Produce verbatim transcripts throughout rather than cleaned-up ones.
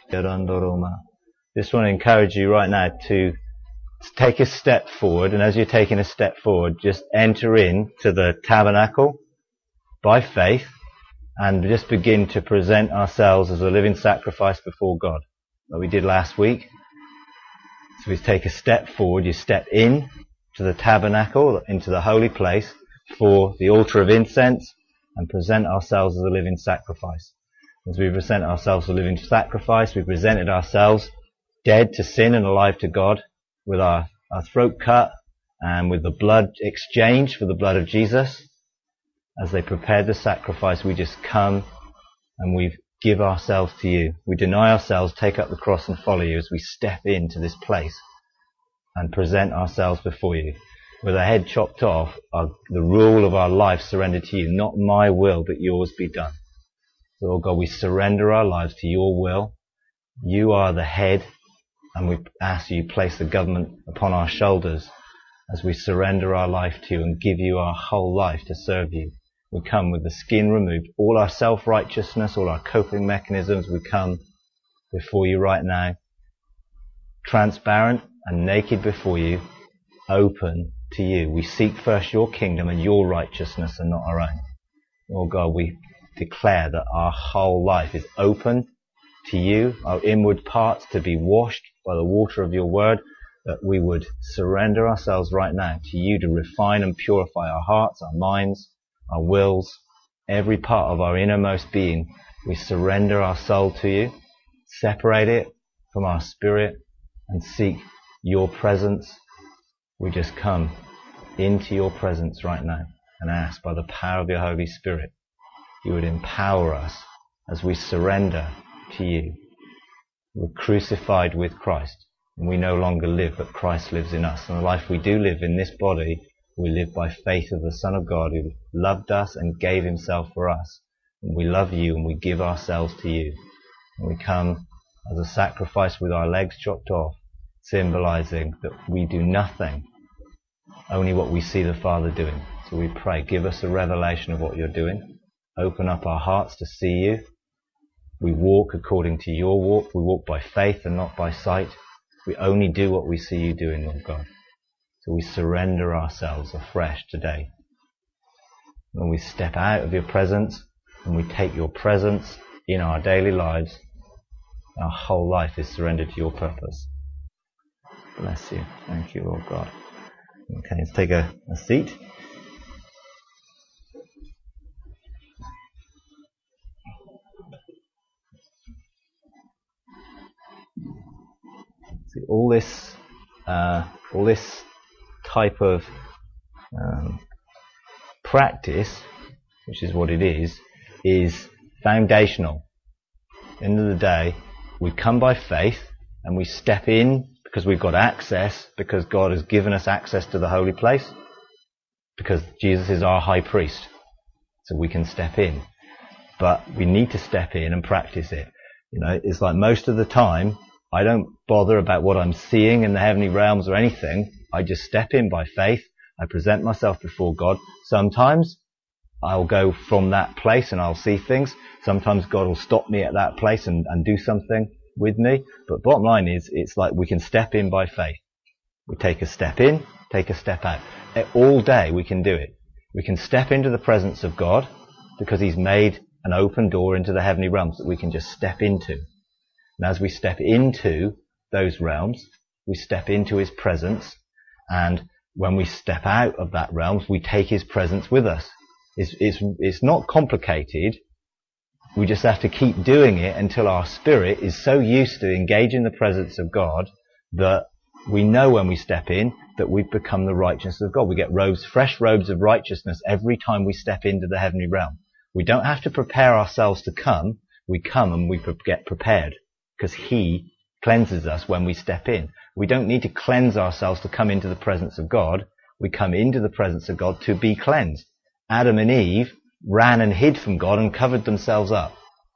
Just want to encourage you right now to take a step forward, and as you're taking a step forward, just enter in to the tabernacle by faith and just begin to present ourselves as a living sacrifice before God, like we did last week. So we take a step forward, you step in to the tabernacle, into the holy place for the altar of incense, and present ourselves as a living sacrifice. As we present ourselves as a living sacrifice, we presented ourselves dead to sin and alive to God, with our, our throat cut and with the blood exchanged for the blood of Jesus. As they prepared the sacrifice, we just come and we give ourselves to you. We deny ourselves, take up the cross and follow you as we step into this place and present ourselves before you. With our head chopped off, our, the rule of our life surrendered to you. Not my will, but yours be done. Lord God, we surrender our lives to your will. You are the head, and we ask you place the government upon our shoulders as we surrender our life to you and give you our whole life to serve you. We come with the skin removed, all our self-righteousness, all our coping mechanisms. We come before you right now, transparent and naked before you, open to you. We seek first your kingdom and your righteousness and not our own. Lord God, we declare that our whole life is open to you, our inward parts to be washed by the water of your word, that we would surrender ourselves right now to you to refine and purify our hearts, our minds, our wills, every part of our innermost being. We surrender our soul to you, separate it from our spirit, and seek your presence. We just come into your presence right now and ask by the power of your Holy Spirit, you would empower us as we surrender to you. We're crucified with Christ, and we no longer live, but Christ lives in us. And the life we do live in this body, we live by faith of the Son of God who loved us and gave himself for us. And we love you and we give ourselves to you. And we come as a sacrifice with our legs chopped off, symbolizing that we do nothing, only what we see the Father doing. So we pray, give us a revelation of what you're doing. Open up our hearts to see you. We walk according to your walk. We walk by faith and not by sight. We only do what we see you doing, Lord God. So we surrender ourselves afresh today. When we step out of your presence and we take your presence in our daily lives, our whole life is surrendered to your purpose. Bless you. Thank you, Lord God. Okay, let's take a, a seat. See, all this, uh, all this type of um, practice, which is what it is, is foundational. At the end of the day, we come by faith and we step in because we've got access, because God has given us access to the holy place, because Jesus is our high priest, so we can step in. But we need to step in and practice it. You know, it's like most of the time, I don't bother about what I'm seeing in the heavenly realms or anything. I just step in by faith. I present myself before God. Sometimes I'll go from that place and I'll see things. Sometimes God will stop me at that place and, and do something with me. But bottom line is, it's like we can step in by faith. We take a step in, take a step out. All day we can do it. We can step into the presence of God because he's made an open door into the heavenly realms that we can just step into. And as we step into those realms, we step into his presence, and when we step out of that realm, we take his presence with us. It's, it's, it's not complicated. We just have to keep doing it until our spirit is so used to engaging the presence of God that we know when we step in that we've become the righteousness of God. We get robes, fresh robes of righteousness every time we step into the heavenly realm. We don't have to prepare ourselves to come. We come and we get prepared, because he cleanses us when we step in. We don't need to cleanse ourselves to come into the presence of God. We come into the presence of God to be cleansed. Adam and Eve ran and hid from God and covered themselves up.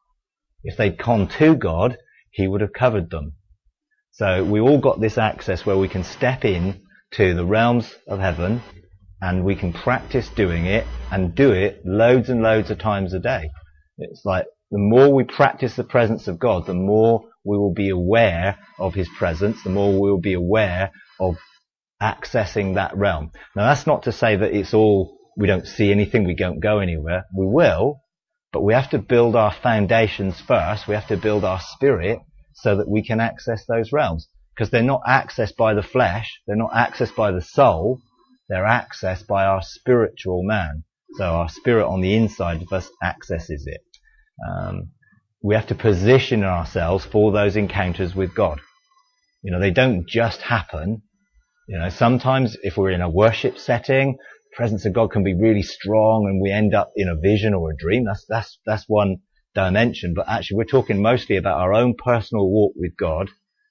If they'd gone to God, he would have covered them. So we all got this access where we can step in to the realms of heaven, and we can practice doing it and do it loads and loads of times a day. It's like The more we practice the presence of God, the more we will be aware of his presence, the more we will be aware of accessing that realm. Now that's not to say that it's all, we don't see anything, we don't go anywhere. We will, but we have to build our foundations first. We have to build our spirit so that we can access those realms. Because they're not accessed by the flesh, they're not accessed by the soul, they're accessed by our spiritual man. So our spirit on the inside of us accesses it. Um, we have to position ourselves for those encounters with God. You know, they don't just happen. You know, sometimes if we're in a worship setting, the presence of God can be really strong and we end up in a vision or a dream. That's, that's, that's one dimension. But actually we're talking mostly about our own personal walk with God.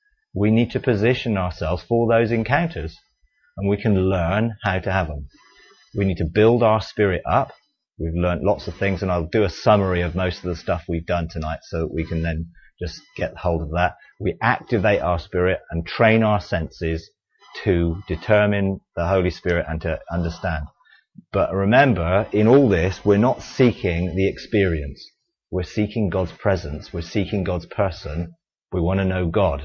We need to position ourselves for those encounters and we can learn how to have them. We need to build our spirit up. We've learned lots of things and I'll do a summary of most of the stuff we've done tonight so that we can then just get hold of that. We activate our spirit and train our senses to determine the Holy Spirit and to understand. But remember, in all this, we're not seeking the experience. We're seeking God's presence. We're seeking God's person. We want to know God.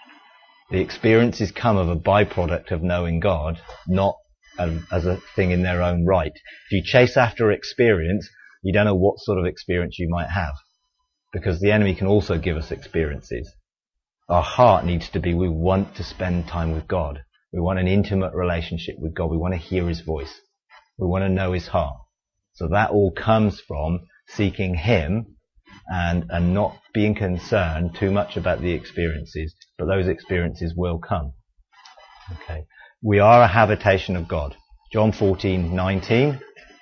The experiences come of a byproduct of knowing God, not as a thing in their own right. If you chase after experience, you don't know what sort of experience you might have. Because the enemy can also give us experiences. Our heart needs to be, we want to spend time with God. We want an intimate relationship with God. We want to hear his voice. We want to know his heart. So that all comes from seeking him and, and not being concerned too much about the experiences. But those experiences will come. Okay. We are a habitation of God. John fourteen nineteen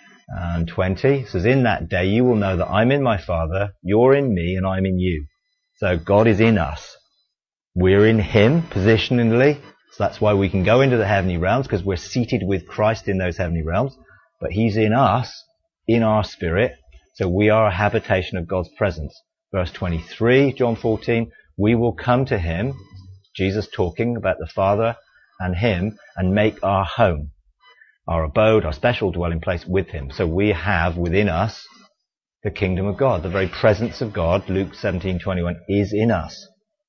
and twenty says, in that day you will know that I'm in my Father, you're in me, and I'm in you. So God is in us. We're in him positionally. So that's why we can go into the heavenly realms, because we're seated with Christ in those heavenly realms. But he's in us, in our spirit. So we are a habitation of God's presence. Verse twenty-three, John fourteen, we will come to him, Jesus talking about the Father and him, and make our home, our abode, our special dwelling place with him. So we have within us the kingdom of God. The very presence of God, Luke seventeen twenty-one, is in us.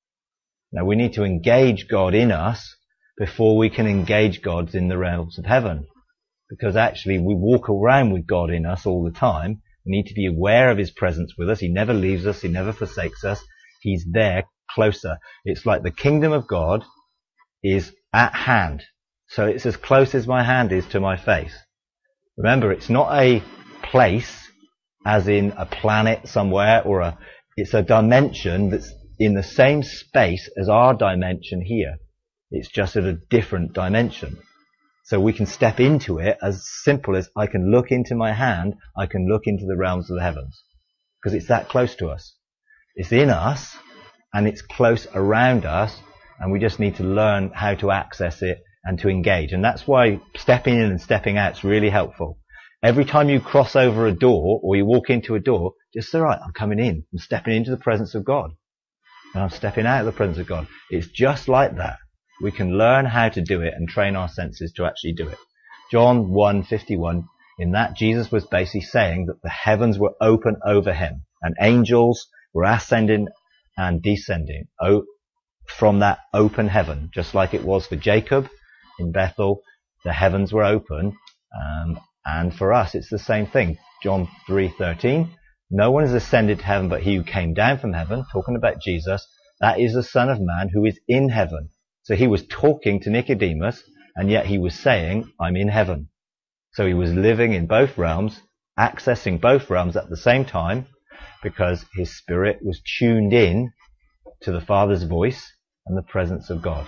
Now we need to engage God in us before we can engage God in the realms of heaven. Because actually we walk around with God in us all the time. We need to be aware of his presence with us. He never leaves us. He never forsakes us. He's there, closer. It's like the kingdom of God is at hand. So it's as close as my hand is to my face. Remember, it's not a place as in a planet somewhere or a, it's a dimension that's in the same space as our dimension here. It's just at a different dimension. So we can step into it as simple as I can look into my hand, I can look into the realms of the heavens. Because it's that close to us. It's in us, and it's close around us, and we just need to learn how to access it and to engage. And that's why stepping in and stepping out is really helpful. Every time you cross over a door, or you walk into a door, just say, right, I'm coming in. I'm stepping into the presence of God. And I'm stepping out of the presence of God. It's just like that. We can learn how to do it and train our senses to actually do it. John one fifty-one, in that Jesus was basically saying that the heavens were open over him and angels were ascending and descending from that open heaven, just like it was for Jacob in Bethel. The heavens were open, um, and for us it's the same thing. John three thirteen, no one has ascended to heaven but he who came down from heaven, talking about Jesus. That is the Son of Man who is in heaven. So he was talking to Nicodemus, and yet he was saying, I'm in heaven. So he was living in both realms, accessing both realms at the same time, because his spirit was tuned in to the Father's voice and the presence of God.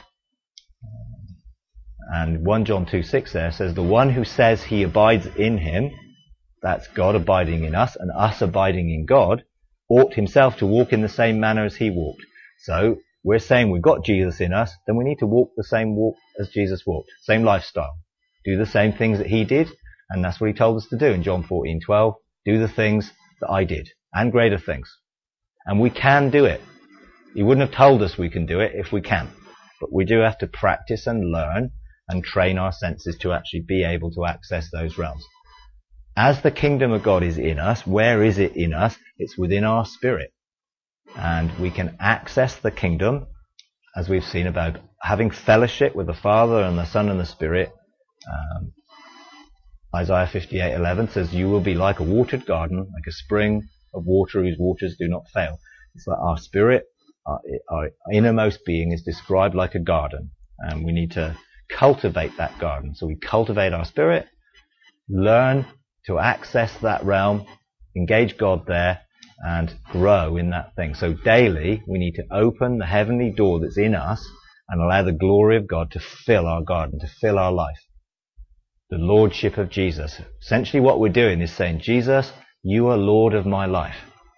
And First John two six there says, the one who says he abides in him, that's God abiding in us and us abiding in God, ought himself to walk in the same manner as he walked. So we're saying we've got Jesus in us, then we need to walk the same walk as Jesus walked, same lifestyle. Do the same things that he did, and that's what he told us to do in John fourteen twelve. Do the things that I did, and greater things. And we can do it. He wouldn't have told us we can do it if we can't. But we do have to practice and learn and train our senses to actually be able to access those realms. As the kingdom of God is in us, where is it in us? It's within our spirit. And we can access the kingdom, as we've seen about having fellowship with the Father and the Son and the Spirit. Um, Isaiah fifty-eight eleven says, you will be like a watered garden, like a spring of water whose waters do not fail. It's like our spirit, our, our innermost being is described like a garden, and we need to cultivate that garden. So we cultivate our spirit, learn to access that realm, engage God there, and grow in that thing. So daily we need to open the heavenly door that's in us and allow the glory of God to fill our garden, to fill our life. The Lordship of Jesus. Essentially what we're doing is saying, Jesus, you are Lord of my life.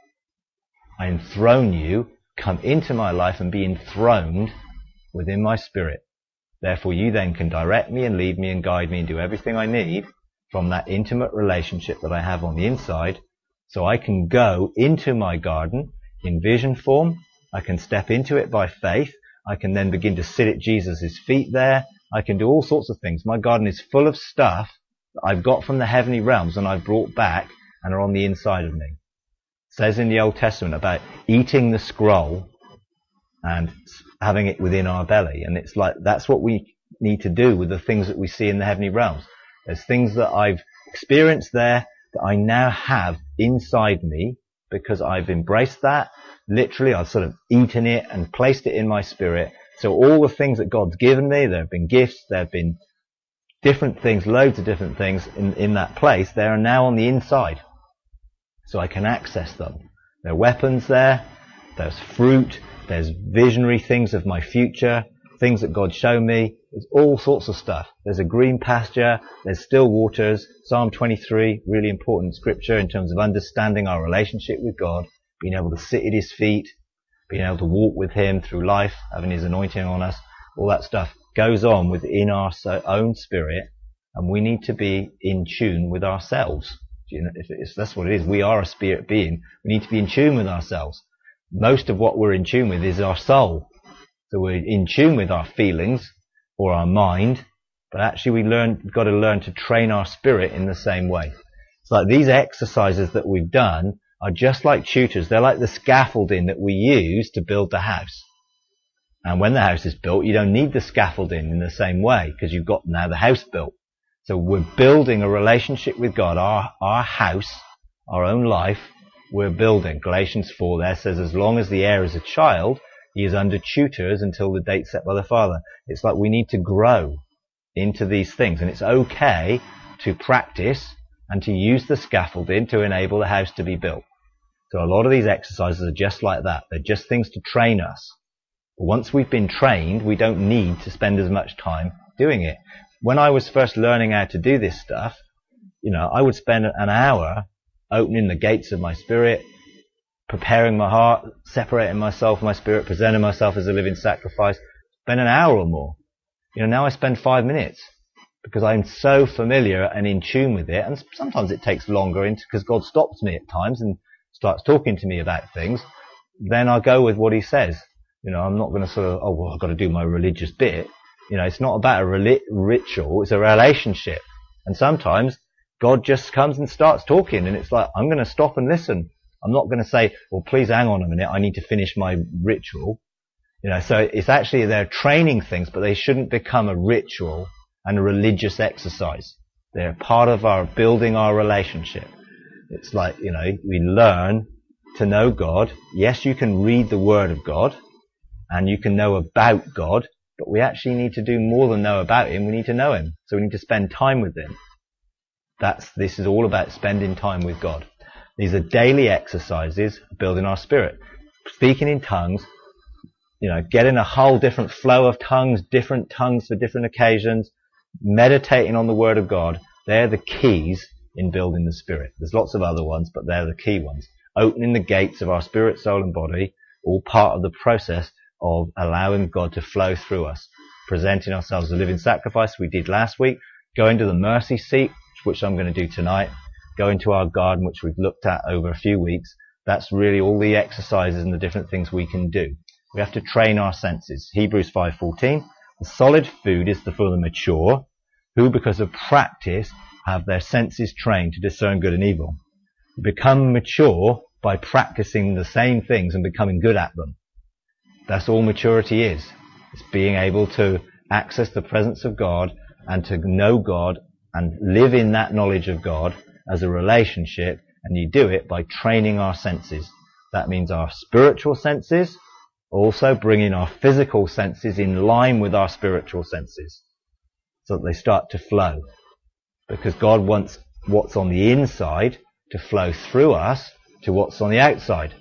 I enthrone you, come into my life and be enthroned within my spirit. Therefore you then can direct me and lead me and guide me and do everything I need from that intimate relationship that I have on the inside, so I can go into my garden in vision form. I can step into it by faith. I can then begin to sit at Jesus' feet there. I can do all sorts of things. My garden is full of stuff that I've got from the heavenly realms and I've brought back and are on the inside of me. It says in the Old Testament about eating the scroll and having it within our belly. And it's like, that's what we need to do with the things that we see in the heavenly realms. There's things that I've experienced there that I now have inside me because I've embraced that. Literally, I've sort of eaten it and placed it in my spirit. So all the things that God's given me, there have been gifts, there have been different things, loads of different things in, in that place. They are now on the inside. So I can access them. There are weapons there. There's fruit. There's visionary things of my future. Things that God showed me. There's all sorts of stuff. There's a green pasture. There's still waters. Psalm twenty-three, really important scripture in terms of understanding our relationship with God, being able to sit at his feet, being able to walk with him through life, having his anointing on us. All that stuff goes on within our own spirit, and we need to be in tune with ourselves. You know, if, if that's what it is, we are a spirit being. We need to be in tune with ourselves. Most of what we're in tune with is our soul. So we're in tune with our feelings or our mind, but actually we learn, we've got to learn to train our spirit in the same way. It's like these exercises that we've done are just like tutors. They're like the scaffolding that we use to build the house. And when the house is built, you don't need the scaffolding in the same way because you've got now the house built. So we're building a relationship with God. Our, our house, our own life, we're building. Galatians four there says, as long as the heir is a child, he is under tutors until the date set by the Father. It's like we need to grow into these things. And it's okay to practice and to use the scaffolding to enable the house to be built. So a lot of these exercises are just like that. They're just things to train us. But once we've been trained, we don't need to spend as much time doing it. When I was first learning how to do this stuff, you know, I would spend an hour opening the gates of my spirit, preparing my heart, separating myself from my spirit, presenting myself as a living sacrifice, spend an hour or more. You know, now I spend five minutes because I'm so familiar and in tune with it. And sometimes it takes longer because God stops me at times and starts talking to me about things. Then I'll go with what he says. You know, I'm not going to sort of, oh, well, I've got to do my religious bit. You know, it's not about a reli- ritual. It's a relationship. And sometimes God just comes and starts talking and it's like, I'm going to stop and listen. I'm not going to say, well, please hang on a minute. I need to finish my ritual. You know, so it's actually, they're training things, but they shouldn't become a ritual and a religious exercise. They're part of our building our relationship. It's like, you know, we learn to know God. Yes, you can read the Word of God and you can know about God, but we actually need to do more than know about him. We need to know him. So we need to spend time with him. That's, this is all about spending time with God. These are daily exercises building our spirit. Speaking in tongues, you know, getting a whole different flow of tongues, different tongues for different occasions, meditating on the Word of God. They're the keys in building the spirit. There's lots of other ones, but they're the key ones. Opening the gates of our spirit, soul and body, all part of the process of allowing God to flow through us. Presenting ourselves as a living sacrifice, we did last week. Going to the mercy seat, which I'm going to do tonight. Going to our garden, which we've looked at over a few weeks. That's really all the exercises and the different things we can do. We have to train our senses. Hebrews five fourteen. The solid food is for the mature, who because of practice have their senses trained to discern good and evil. You become mature by practicing the same things and becoming good at them. That's all maturity is. It's being able to access the presence of God and to know God and live in that knowledge of God as a relationship, and you do it by training our senses. That means our spiritual senses, also bringing our physical senses in line with our spiritual senses so that they start to flow. Because God wants what's on the inside to flow through us to what's on the outside.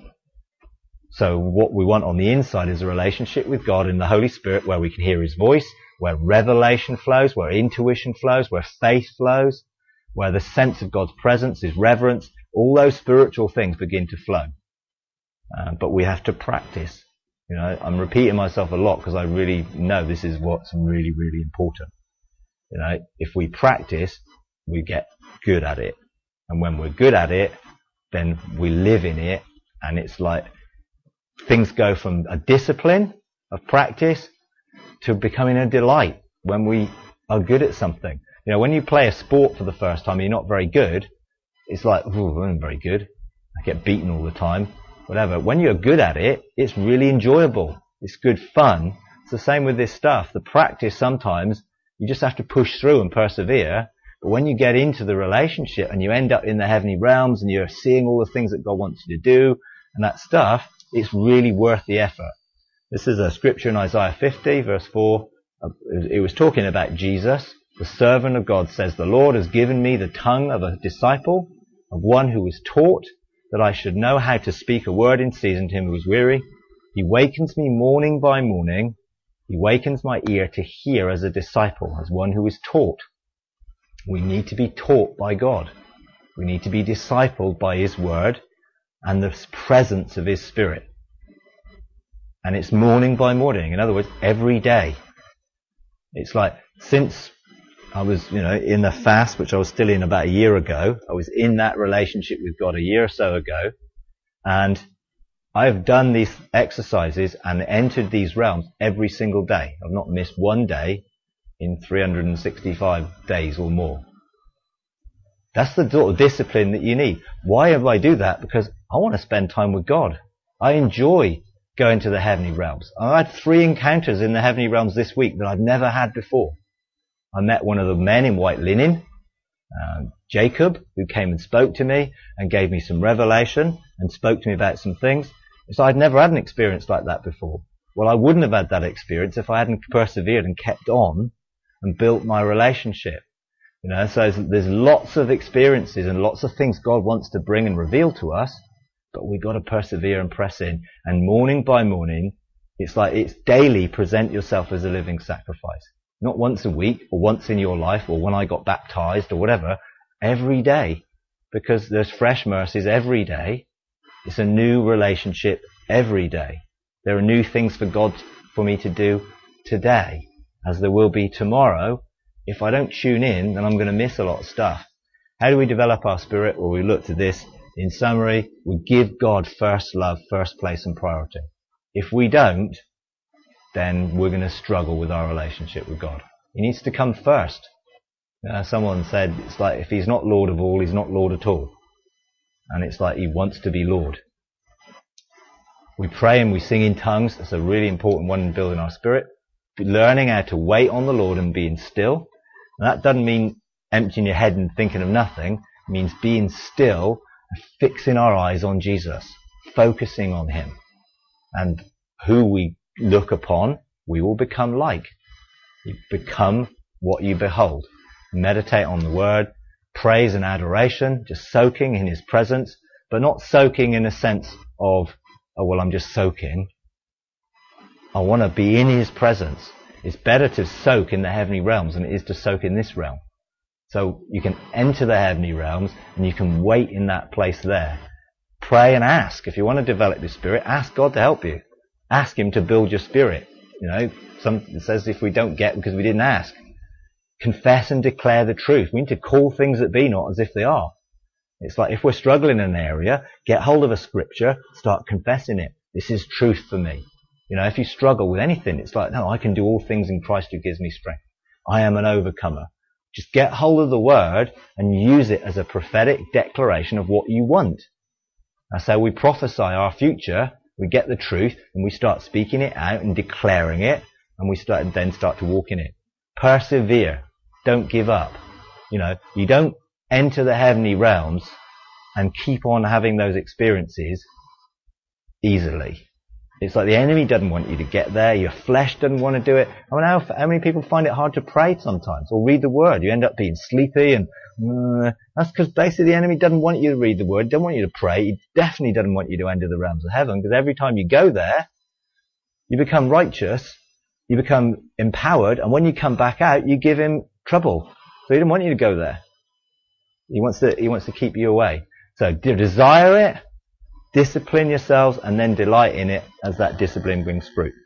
So what we want on the inside is a relationship with God in the Holy Spirit where we can hear His voice, where revelation flows, where intuition flows, where faith flows, where the sense of God's presence is reverence. All those spiritual things begin to flow. Uh, but we have to practice. You know, I'm repeating myself a lot because I really know this is what's really, really important. You know, if we practice, we get good at it. And when we're good at it, then we live in it. And it's like things go from a discipline of practice to becoming a delight when we are good at something. You know, when you play a sport for the first time and you're not very good, it's like, ooh, I'm very good. I get beaten all the time. Whatever. When you're good at it, it's really enjoyable. It's good fun. It's the same with this stuff. The practice, sometimes you just have to push through and persevere. But when you get into the relationship and you end up in the heavenly realms and you're seeing all the things that God wants you to do and that stuff, it's really worth the effort. This is a scripture in Isaiah fifty, verse four. It was talking about Jesus. The servant of God says, "The Lord has given me the tongue of a disciple, of one who is taught, that I should know how to speak a word in season to him who is weary. He wakens me morning by morning. He wakens my ear to hear as a disciple, as one who is taught." We need to be taught by God. We need to be discipled by His word and the presence of His Spirit. And it's morning by morning. In other words, every day. It's like, since I was, you know, in the fast, which I was still in about a year ago, I was in that relationship with God a year or so ago, and I've done these exercises and entered these realms every single day. I've not missed one day in three hundred sixty-five days or more. That's the sort of discipline that you need. Why do I do that? Because I want to spend time with God. I enjoy going to the heavenly realms. I had three encounters in the heavenly realms this week that I've never had before. I met one of the men in white linen, um, Jacob, who came and spoke to me and gave me some revelation and spoke to me about some things. So I'd never had an experience like that before. Well, I wouldn't have had that experience if I hadn't persevered and kept on and built my relationship. You know, so there's lots of experiences and lots of things God wants to bring and reveal to us, but we've got to persevere and press in. And morning by morning, it's like it's daily present yourself as a living sacrifice. Not once a week or once in your life or when I got baptized or whatever, every day. Because there's fresh mercies every day. It's a new relationship every day. There are new things for God, for me to do today, as there will be tomorrow. If I don't tune in, then I'm going to miss a lot of stuff. How do we develop our spirit? Well, we looked at this. In summary, we give God first love, first place and priority. If we don't, then we're going to struggle with our relationship with God. He needs to come first. Uh, someone said, it's like if He's not Lord of all, He's not Lord at all. And it's like He wants to be Lord. We pray and we sing in tongues. That's a really important one in building our spirit. Learning how to wait on the Lord and being still. And that doesn't mean emptying your head and thinking of nothing. It means being still and fixing our eyes on Jesus, focusing on Him. And who we look upon, we will become like. You become what you behold. Meditate on the Word, praise and adoration, just soaking in His presence, but not soaking in a sense of, oh, well, I'm just soaking. I want to be in His presence. It's better to soak in the heavenly realms than it is to soak in this realm. So you can enter the heavenly realms and you can wait in that place there. Pray and ask. If you want to develop your spirit, ask God to help you. Ask Him to build your spirit. You know, some, it says if we don't get because we didn't ask. Confess and declare the truth. We need to call things that be not as if they are. It's like if we're struggling in an area, get hold of a scripture, start confessing it. This is truth for me. You know, if you struggle with anything, it's like, no, I can do all things in Christ who gives me strength. I am an overcomer. Just get hold of the word and use it as a prophetic declaration of what you want. That's how we prophesy our future. We get the truth and we start speaking it out and declaring it, and we start then start to walk in it. Persevere. Don't give up. You know, you don't enter the heavenly realms and keep on having those experiences easily. It's like the enemy doesn't want you to get there. Your flesh doesn't want to do it. I mean, how, how many people find it hard to pray sometimes or read the word? You end up being sleepy, and uh, that's because basically the enemy doesn't want you to read the word, doesn't want you to pray. He definitely doesn't want you to enter the realms of heaven, because every time you go there, you become righteous, you become empowered, and when you come back out, you give him trouble. So he doesn't want you to go there. He wants to, he wants to keep you away. So desire it, discipline yourselves, and then delight in it as that discipline brings fruit.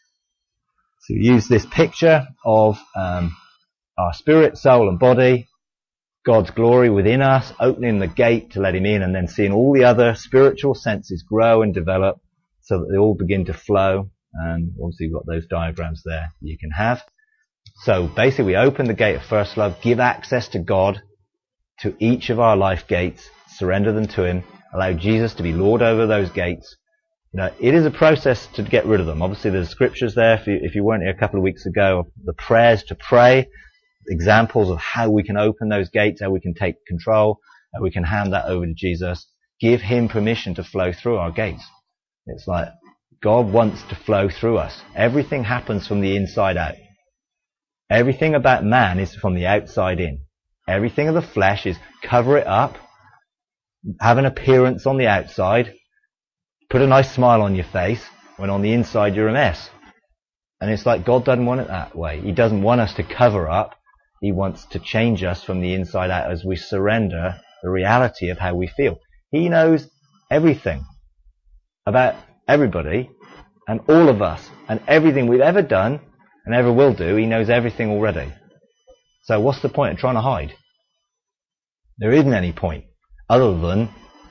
So use this picture of um, our spirit, soul and body, God's glory within us, opening the gate to let him in, and then seeing all the other spiritual senses grow and develop so that they all begin to flow. And obviously you've got those diagrams there you can have. So basically we open the gate of first love, give access to God to each of our life gates, surrender them to him, allow Jesus to be Lord over those gates. You know, it is a process to get rid of them. Obviously there's scriptures there, if you, if you weren't here a couple of weeks ago, the prayers to pray, examples of how we can open those gates, how we can take control, how we can hand that over to Jesus, give him permission to flow through our gates. It's like God wants to flow through us. Everything happens from the inside out. Everything about man is from the outside in. Everything of the flesh is cover it up, have an appearance on the outside, put a nice smile on your face, when on the inside you're a mess. And it's like God doesn't want it that way. He doesn't want us to cover up. He wants to change us from the inside out as we surrender the reality of how we feel. He knows everything about everybody and all of us, and everything we've ever done and ever will do. He knows everything already. So what's the point of trying to hide? There isn't any point other than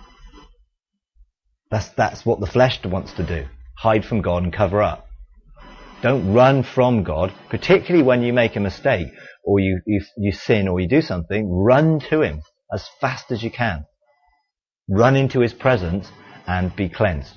that's that's what the flesh wants to do. Hide from God and cover up. Don't run from God, particularly when you make a mistake or you, you, you sin or you do something. Run to him as fast as you can. Run into his presence and be cleansed.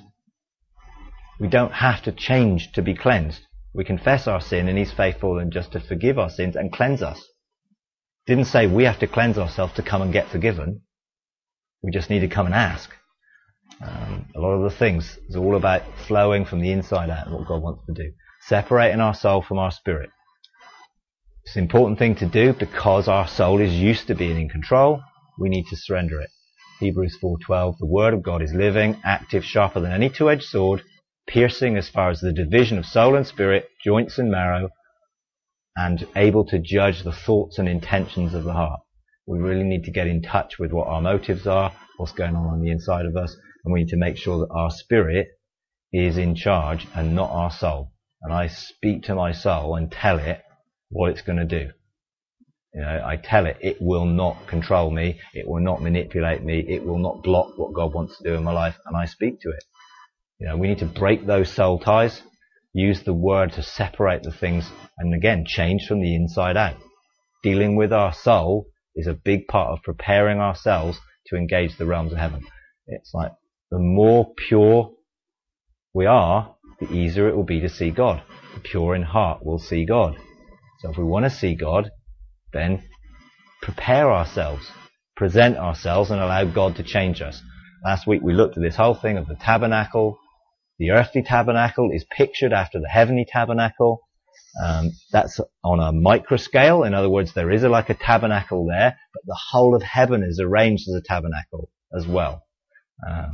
We don't have to change to be cleansed. We confess our sin and he's faithful and just to forgive our sins and cleanse us. Didn't say we have to cleanse ourselves to come and get forgiven. We just need to come and ask. Um, a lot of the things is all about flowing from the inside out and what God wants to do. Separating our soul from our spirit. It's an important thing to do because our soul is used to being in control. We need to surrender it. Hebrews four twelve, the word of God is living, active, sharper than any two-edged sword, piercing as far as the division of soul and spirit, joints and marrow, and able to judge the thoughts and intentions of the heart. We really need to get in touch with what our motives are, what's going on on the inside of us, and we need to make sure that our spirit is in charge and not our soul. And I speak to my soul and tell it what it's going to do. You know, I tell it, it will not control me, it will not manipulate me, it will not block what God wants to do in my life, and I speak to it. You know, we need to break those soul ties, use the word to separate the things, and again, change from the inside out. Dealing with our soul is a big part of preparing ourselves to engage the realms of heaven. It's like the more pure we are, the easier it will be to see God. The pure in heart will see God. So if we want to see God, then prepare ourselves, present ourselves, and allow God to change us. Last week we looked at this whole thing of the tabernacle. The earthly tabernacle is pictured after the heavenly tabernacle. Um, that's on a micro scale. In other words, there is a, like a tabernacle there, but the whole of heaven is arranged as a tabernacle as well. Um,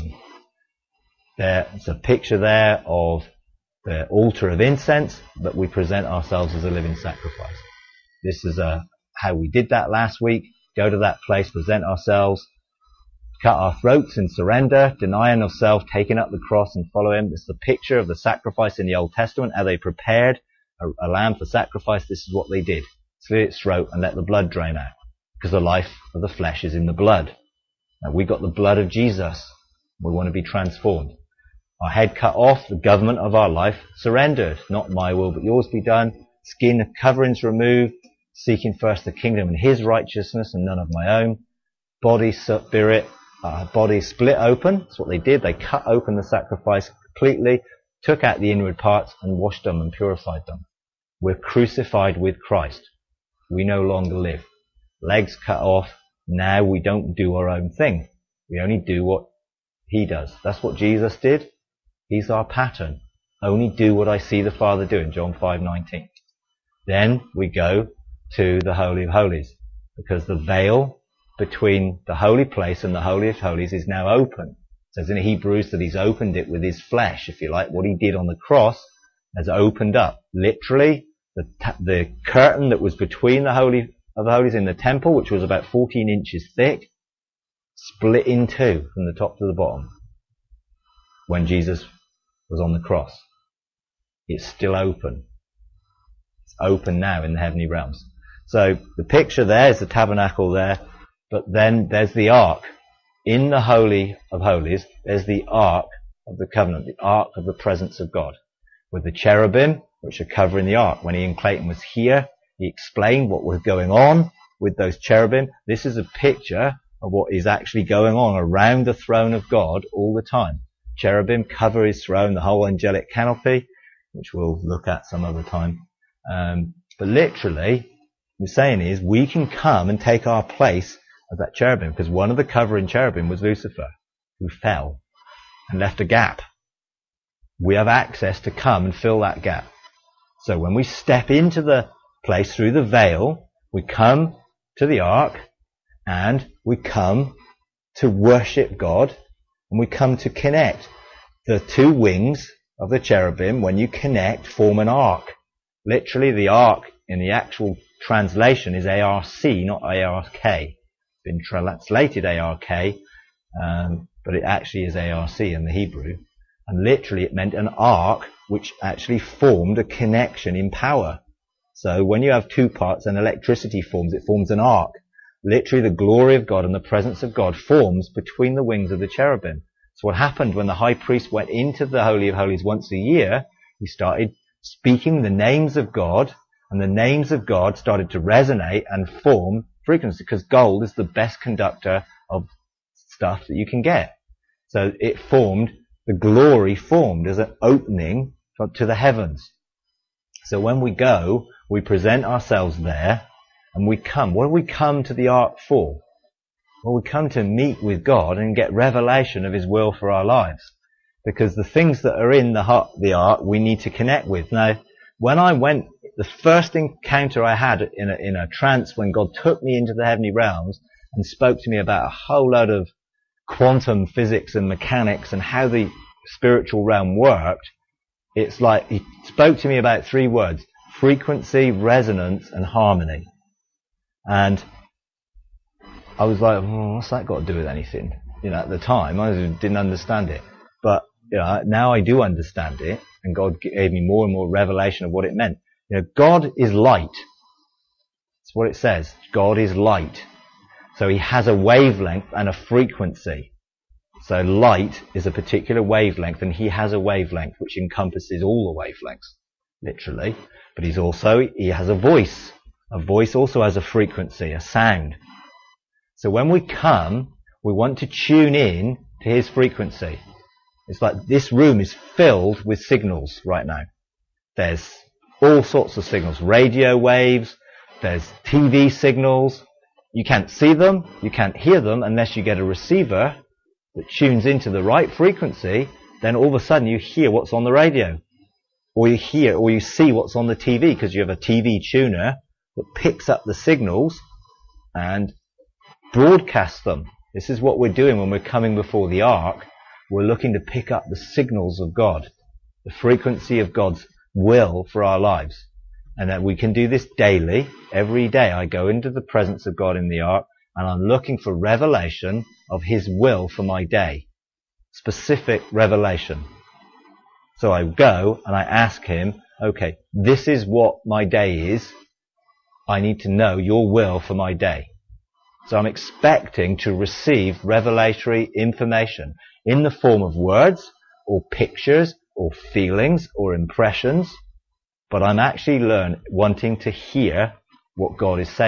there's a picture there of the altar of incense, but we present ourselves as a living sacrifice. This is a, how we did that last week. Go to that place, present ourselves, cut our throats in surrender, denying of self, taking up the cross and follow him. This is the picture of the sacrifice in the Old Testament, how they prepared a, a lamb for sacrifice. This is what they did. Slit its throat and let the blood drain out, because the life of the flesh is in the blood. Now we got the blood of Jesus. We want to be transformed. Our head cut off, the government of our life surrendered. Not my will, but yours be done. Skin coverings removed, seeking first the kingdom and his righteousness and none of my own. Body, spirit, uh, body split open. That's what they did. They cut open the sacrifice completely, took out the inward parts and washed them and purified them. We're crucified with Christ. We no longer live. Legs cut off. Now we don't do our own thing. We only do what he does. That's what Jesus did. He's our pattern. Only do what I see the Father doing, John five nineteen. Then we go to the Holy of Holies, because the veil between the holy place and the Holy of Holies is now open. It says in Hebrews that he's opened it with his flesh, if you like. What he did on the cross has opened up. Literally, the, the curtain that was between the Holy of Holies in the temple, which was about fourteen inches thick, split in two from the top to the bottom when Jesus was on the cross. It's still open. It's open now in the heavenly realms. So the picture there is the tabernacle there, but then there's the ark. In the Holy of Holies, there's the ark of the covenant, the ark of the presence of God, with the cherubim, which are covering the ark. When Ian Clayton was here, he explained what was going on with those cherubim. This is a picture of what is actually going on around the throne of God all the time. Cherubim cover his throne, the whole angelic canopy, which we'll look at some other time. Um, but literally, what he's saying is we can come and take our place as that cherubim, because one of the covering cherubim was Lucifer, who fell and left a gap. We have access to come and fill that gap. So when we step into the place through the veil, we come to the ark, and we come to worship God, and we come to connect. The two wings of the cherubim, when you connect, form an ark. Literally, the ark in the actual translation is A R C, not A R K. It's been translated A R K, um, but it actually is A R C in the Hebrew. And literally, it meant an ark which actually formed a connection in power. So when you have two parts and electricity forms, it forms an ark. Literally, the glory of God and the presence of God forms between the wings of the cherubim. So what happened when the high priest went into the Holy of Holies once a year, he started speaking the names of God, and the names of God started to resonate and form frequency, because gold is the best conductor of stuff that you can get. So it formed, the glory formed as an opening to the heavens. So when we go, we present ourselves there, and we come. What do we come to the ark for? Well, we come to meet with God and get revelation of his will for our lives. Because the things that are in the heart, the ark, we need to connect with. Now, when I went, the first encounter I had in a, in a trance when God took me into the heavenly realms and spoke to me about a whole load of quantum physics and mechanics and how the spiritual realm worked, it's like he spoke to me about three words: frequency, resonance, and harmony. And I was like, oh, what's that got to do with anything? You know, at the time, I didn't understand it. But, you know, now I do understand it, and God gave me more and more revelation of what it meant. You know, God is light. That's what it says. God is light. So he has a wavelength and a frequency. So light is a particular wavelength, and he has a wavelength which encompasses all the wavelengths, literally. But he's also, he has a voice. A voice also has a frequency, a sound. So when we come, we want to tune in to his frequency. It's like this room is filled with signals right now. There's all sorts of signals, radio waves, there's T V signals. You can't see them, you can't hear them unless you get a receiver that tunes into the right frequency. Then all of a sudden you hear what's on the radio, or you hear, or you see what's on the T V, because you have a T V tuner that picks up the signals and broadcasts them. This is what we're doing when we're coming before the ark. We're looking to pick up the signals of God, the frequency of God's will for our lives. And that we can do this daily. Every day I go into the presence of God in the ark, and I'm looking for revelation of his will for my day. Specific revelation. So I go and I ask him, okay, this is what my day is. I need to know your will for my day. So I'm expecting to receive revelatory information in the form of words or pictures or feelings or impressions, but I'm actually learn, wanting to hear what God is saying.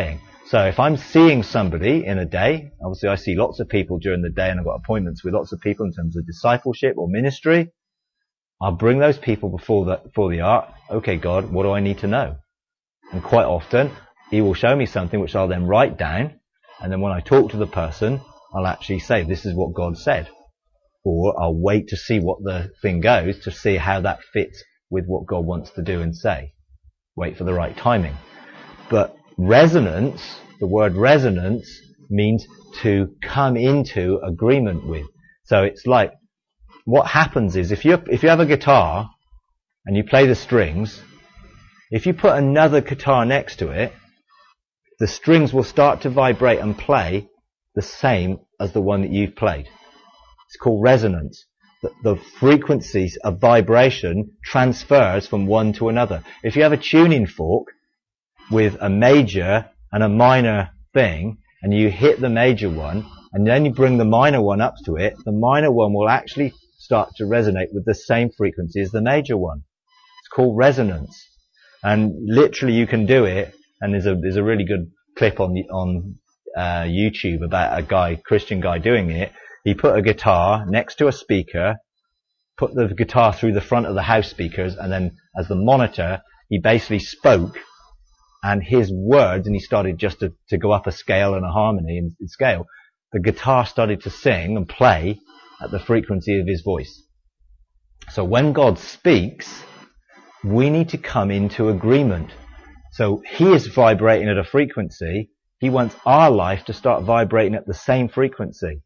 So if I'm seeing somebody in a day, obviously I see lots of people during the day and I've got appointments with lots of people in terms of discipleship or ministry, I'll bring those people before the, before the ark. Okay, God, what do I need to know? And quite often, he will show me something which I'll then write down, and then when I talk to the person, I'll actually say, this is what God said. Or I'll wait to see what the thing goes, to see how that fits with what God wants to do and say. Wait for the right timing. But resonance, the word resonance, means to come into agreement with. So it's like, what happens is, if you if you have a guitar, and you play the strings, if you put another guitar next to it, the strings will start to vibrate and play the same as the one that you've played. It's called resonance. The, the frequencies of vibration transfers from one to another. If you have a tuning fork with a major and a minor thing, and you hit the major one, and then you bring the minor one up to it, the minor one will actually start to resonate with the same frequency as the major one. It's called resonance. And literally you can do it, and there's a there's a really good clip on the, on uh, YouTube about a guy, Christian guy doing it. He put a guitar next to a speaker, put the guitar through the front of the house speakers, and then as the monitor, he basically spoke, and his words, and he started just to, to go up a scale and a harmony and, and scale. The guitar started to sing and play at the frequency of his voice. So when God speaks, we need to come into agreement. So he is vibrating at a frequency. He wants our life to start vibrating at the same frequency.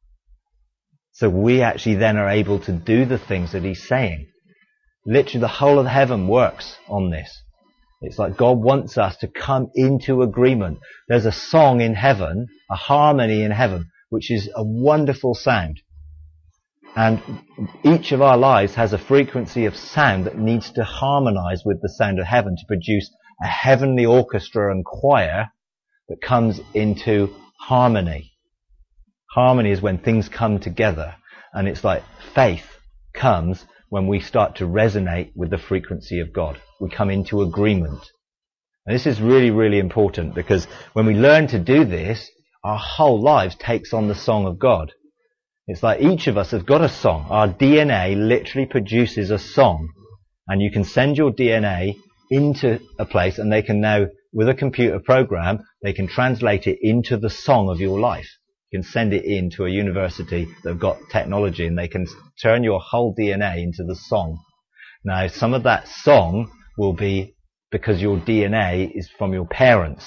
So we actually then are able to do the things that he's saying. Literally the whole of heaven works on this. It's like God wants us to come into agreement. There's a song in heaven, a harmony in heaven, which is a wonderful sound. And each of our lives has a frequency of sound that needs to harmonize with the sound of heaven to produce a heavenly orchestra and choir that comes into harmony. Harmony is when things come together, and it's like faith comes when we start to resonate with the frequency of God. We come into agreement. And this is really, really important, because when we learn to do this, our whole lives takes on the song of God. It's like each of us has got a song. Our D N A literally produces a song. And you can send your D N A into a place, and they can now, with a computer program, they can translate it into the song of your life. You can send it into a university that have got technology, and they can turn your whole D N A into the song. Now, some of that song will be because your D N A is from your parents.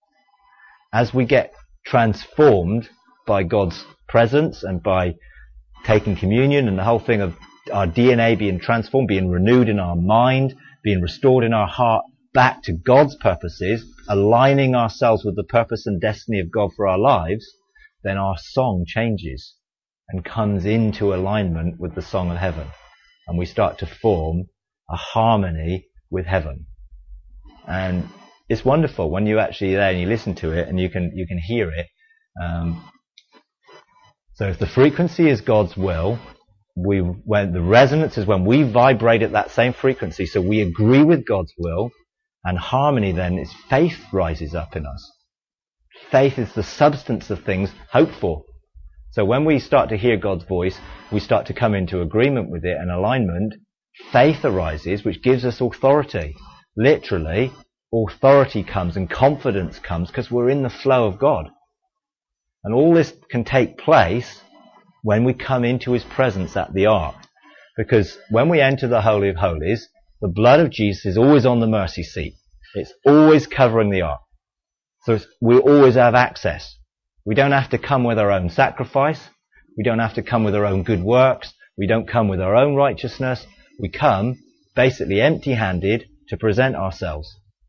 As we get transformed by God's presence and by taking communion and the whole thing of our D N A being transformed, being renewed in our mind, being restored in our heart back to God's purposes, aligning ourselves with the purpose and destiny of God for our lives, then our song changes and comes into alignment with the song of heaven. And we start to form a harmony with heaven. And it's wonderful when you actually there and you listen to it and you can you can hear it. Um, so if the frequency is God's will, we when the resonance is when we vibrate at that same frequency, so we agree with God's will, and harmony then is faith rises up in us. Faith is the substance of things hoped for. So when we start to hear God's voice, we start to come into agreement with it and alignment. Faith arises, which gives us authority. Literally, authority comes and confidence comes because we're in the flow of God. And all this can take place when we come into his presence at the ark. Because when we enter the Holy of Holies, the blood of Jesus is always on the mercy seat. It's always covering the ark. So we always have access. We don't have to come with our own sacrifice. We don't have to come with our own good works. We don't come with our own righteousness. We come basically empty-handed to present ourselves.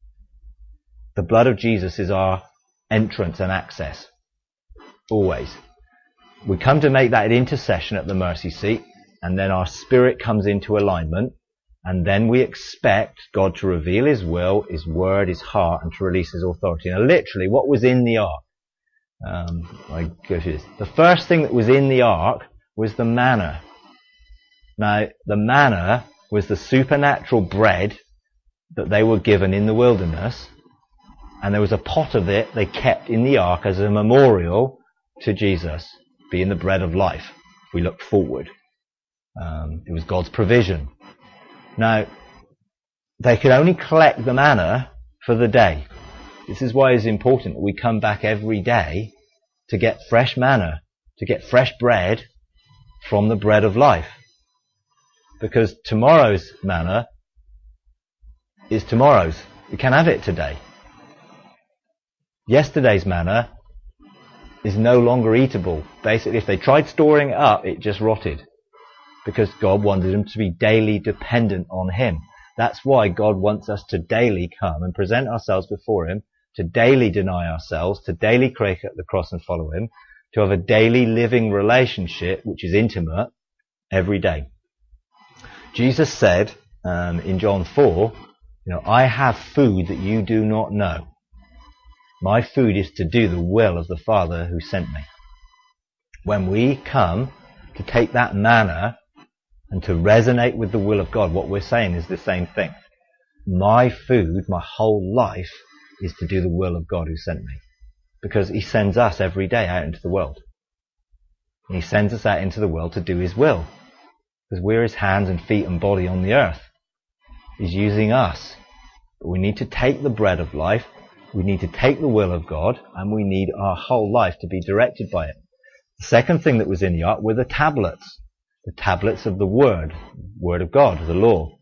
The blood of Jesus is our entrance and access. Always. We come to make that intercession at the mercy seat, and then our spirit comes into alignment, and then we expect God to reveal his will, his word, his heart, and to release his authority. Now literally, what was in the ark? Um, I go through this. The first thing that was in the ark was the manna. Now, the manna was the supernatural bread that they were given in the wilderness, And there was a pot of it they kept in the ark as a memorial to Jesus being the bread of life. If we look forward, um, it was God's provision. Now, they could only collect the manna for the day. This is why it's important that we come back every day to get fresh manna, to get fresh bread from the bread of life. Because tomorrow's manna is tomorrow's. We can't have it today. Yesterday's manna is no longer eatable. Basically, if they tried storing it up, it just rotted. Because God wanted them to be daily dependent on Him. That's why God wants us to daily come and present ourselves before Him, to daily deny ourselves, to daily crave at the cross and follow Him, to have a daily living relationship, which is intimate, every day. Jesus said um, in John four, you know, I have food that you do not know. My food is to do the will of the Father who sent me. When we come to take that manna and to resonate with the will of God, what we're saying is the same thing. My food, my whole life, is to do the will of God who sent me. Because He sends us every day out into the world. And He sends us out into the world to do His will. Because we're His hands and feet and body on the earth. He's using us. But we need to take the bread of life, we need to take the will of God, and we need our whole life to be directed by it. The second thing that was in the ark were the tablets. The tablets of the Word, Word of God, the law.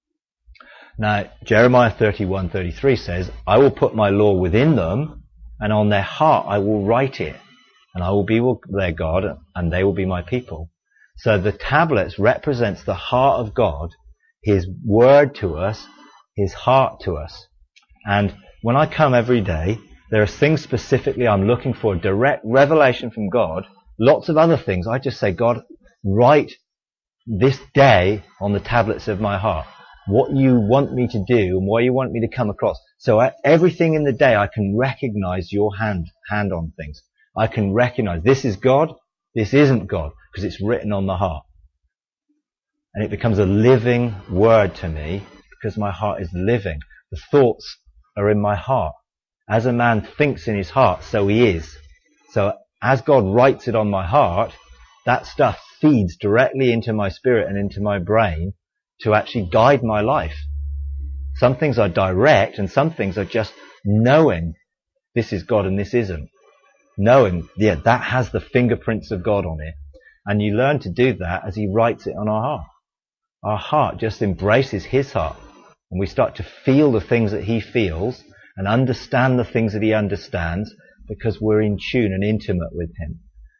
Now, Jeremiah thirty-one thirty-three says, I will put my law within them, and on their heart I will write it, and I will be their God, and they will be my people. So the tablets represents the heart of God, His Word to us, His heart to us. And when I come every day, there are things specifically I'm looking for, direct revelation from God, lots of other things. I just say, God, write this day on the tablets of my heart what you want me to do and what you want me to come across. So I, everything in the day I can recognize your hand, hand on things. I can recognize this is God, this isn't God, because it's written on the heart. And it becomes a living word to me because my heart is living. The thoughts are in my heart. As a man thinks in his heart, so he is. So as God writes it on my heart, that stuff feeds directly into my spirit and into my brain to actually guide my life. Some things are direct and some things are just knowing this is God and this isn't. Knowing, yeah, that has the fingerprints of God on it. And you learn to do that as He writes it on our heart. Our heart just embraces His heart. And we start to feel the things that He feels and understand the things that He understands because we're in tune and intimate with Him.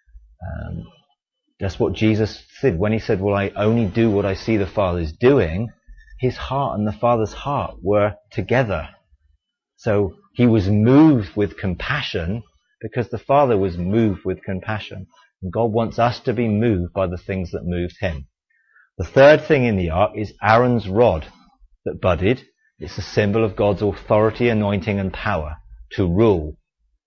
Um, that's what Jesus said. When He said, well, I only do what I see the Father's doing, His heart and the Father's heart were together. So He was moved with compassion because the Father was moved with compassion. And God wants us to be moved by the things that moved Him. The third thing in the ark is Aaron's rod that budded. It's a symbol of God's authority, anointing and power to rule.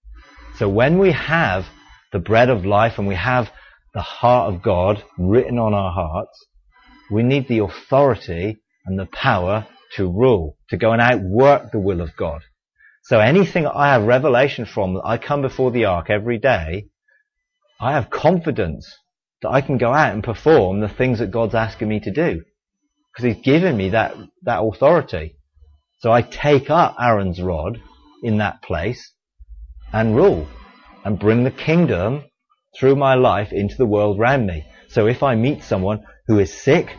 So when we have the bread of life and we have the heart of God written on our hearts, we need the authority and the power to rule, to go and outwork the will of God. So anything I have revelation from, that I come before the ark every day, I have confidence that I can go out and perform the things that God's asking me to do. Because He's given me that, that authority. So I take up Aaron's rod in that place and rule and bring the kingdom through my life into the world around me. So if I meet someone who is sick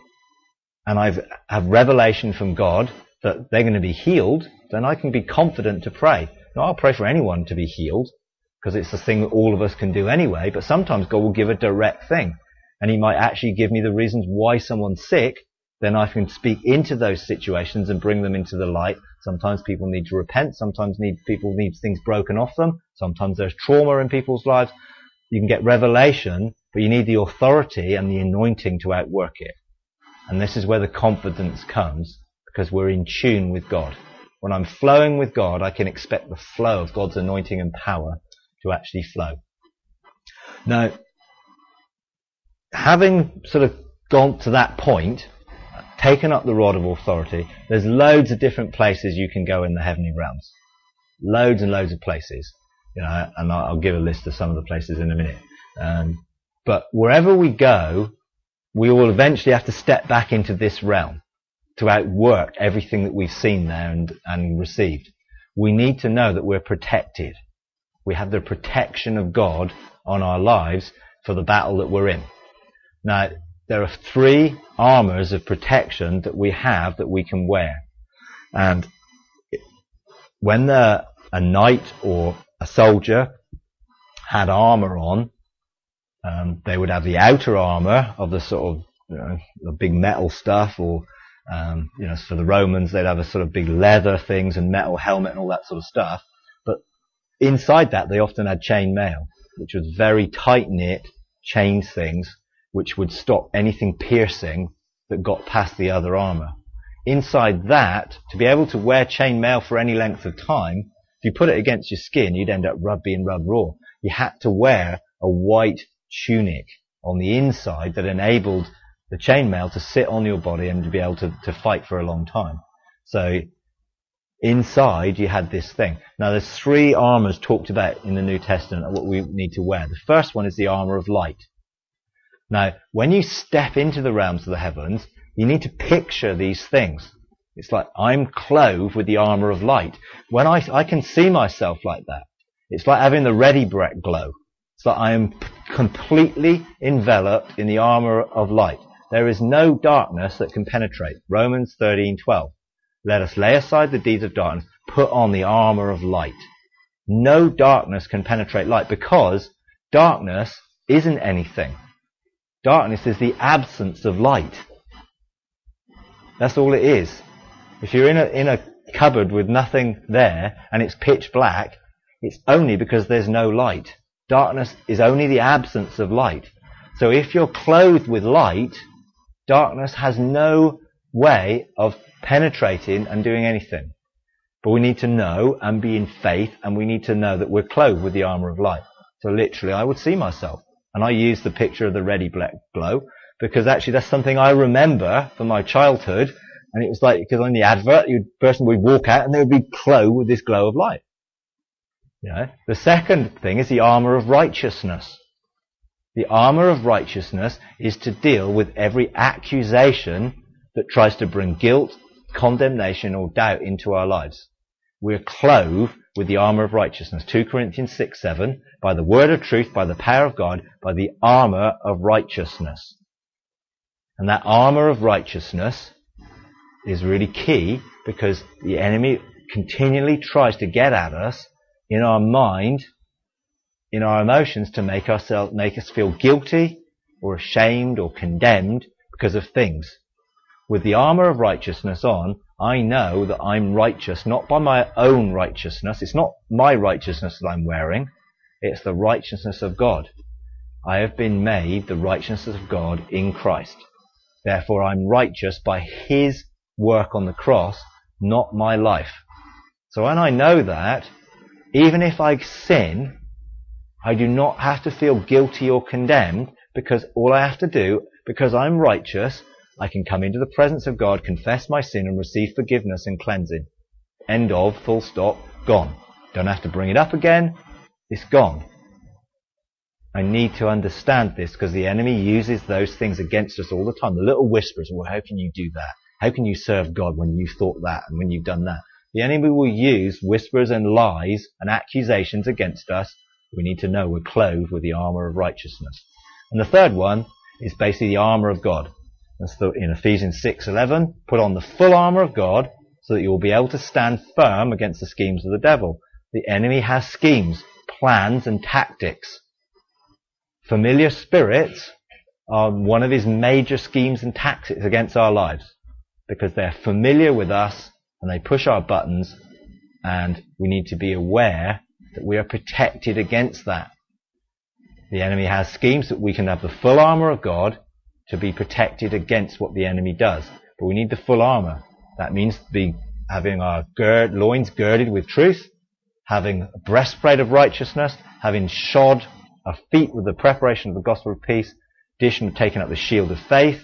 and I've have revelation from God that they're going to be healed, then I can be confident to pray. Now, I'll pray for anyone to be healed because it's the thing that all of us can do anyway, but sometimes God will give a direct thing and He might actually give me the reasons why someone's sick. Then I can speak into those situations and bring them into the light. Sometimes people need to repent. Sometimes need, people need things broken off them. Sometimes there's trauma in people's lives. You can get revelation, but you need the authority and the anointing to outwork it. And this is where the confidence comes, because we're in tune with God. When I'm flowing with God, I can expect the flow of God's anointing and power to actually flow. Now, having sort of gone to that point, taken up the rod of authority, there's loads of different places you can go in the heavenly realms. loads and loads of places, you know, and I'll give a list of some of the places in a minute. Um, but wherever we go, we will eventually have to step back into this realm to outwork everything that we've seen there and, and received. We need to know that we're protected. We have the protection of God on our lives for the battle that we're in. Now, there are three armours of protection that we have that we can wear. And when the, a knight or a soldier had armour on, um, they would have the outer armour of the sort of, you know, the big metal stuff, or, um, you know, for the Romans, they'd have a sort of big leather things and metal helmet and all that sort of stuff. But inside that, they often had chain mail, which was very tight-knit chain things, which would stop anything piercing that got past the other armour. Inside that, to be able to wear chain mail for any length of time, if you put it against your skin, you'd end up rub being rubbed raw. You had to wear a white tunic on the inside that enabled the chainmail to sit on your body and to be able to, to fight for a long time. So inside you had this thing. Now there's three armours talked about in the New Testament of what we need to wear. The first one is the armour of light. Now, when you step into the realms of the heavens, you need to picture these things. It's like, I'm clothed with the armour of light. When I, I can see myself like that. It's like having the ready breath glow. It's like I am p- completely enveloped in the armour of light. There is no darkness that can penetrate. Romans thirteen twelve. Let us lay aside the deeds of darkness, put on the armour of light. No darkness can penetrate light, because darkness isn't anything. Darkness is the absence of light. That's all it is. If you're in a, in a cupboard with nothing there and it's pitch black, it's only because there's no light. Darkness is only the absence of light. So if you're clothed with light, darkness has no way of penetrating and doing anything. But we need to know and be in faith, and we need to know that we're clothed with the armour of light. So literally, I would see myself. And I use the picture of the ready black glow, because actually that's something I remember from my childhood. And it was like, because on the advert, the person would walk out and they would be clothed with this glow of light. You know? The second thing is the armour of righteousness. The armour of righteousness is to deal with every accusation that tries to bring guilt, condemnation, or doubt into our lives. We're clothed with the armour of righteousness. two Corinthians six seven, by the word of truth, by the power of God, by the armour of righteousness. And that armour of righteousness is really key, because the enemy continually tries to get at us in our mind, in our emotions, to make ourselves, make us feel guilty or ashamed or condemned because of things. With the armour of righteousness on, I know that I'm righteous, not by my own righteousness. It's not my righteousness that I'm wearing. It's the righteousness of God. I have been made the righteousness of God in Christ. Therefore, I'm righteous by His work on the cross, not my life. So when I know that, even if I sin, I do not have to feel guilty or condemned, because all I have to do, because I'm righteous, I can come into the presence of God, confess my sin, and receive forgiveness and cleansing. End of, full stop, gone. Don't have to bring it up again. It's gone. I need to understand this, because the enemy uses those things against us all the time. The little whispers, well, how can you do that? How can you serve God when you thought that and when you've done that? The enemy will use whispers and lies and accusations against us. We need to know we're clothed with the armour of righteousness. And the third one is basically the armour of God. That's the, in Ephesians six eleven, put on the full armour of God so that you will be able to stand firm against the schemes of the devil. The enemy has schemes, plans, and tactics. Familiar spirits are one of his major schemes and tactics against our lives, because they're familiar with us and they push our buttons, and we need to be aware that we are protected against that. The enemy has schemes that we can have the full armour of God to be protected against what the enemy does. But we need the full armour. That means be, having our gird, loins girded with truth, having a breastplate of righteousness, having shod our feet with the preparation of the gospel of peace, addition of taking up the shield of faith,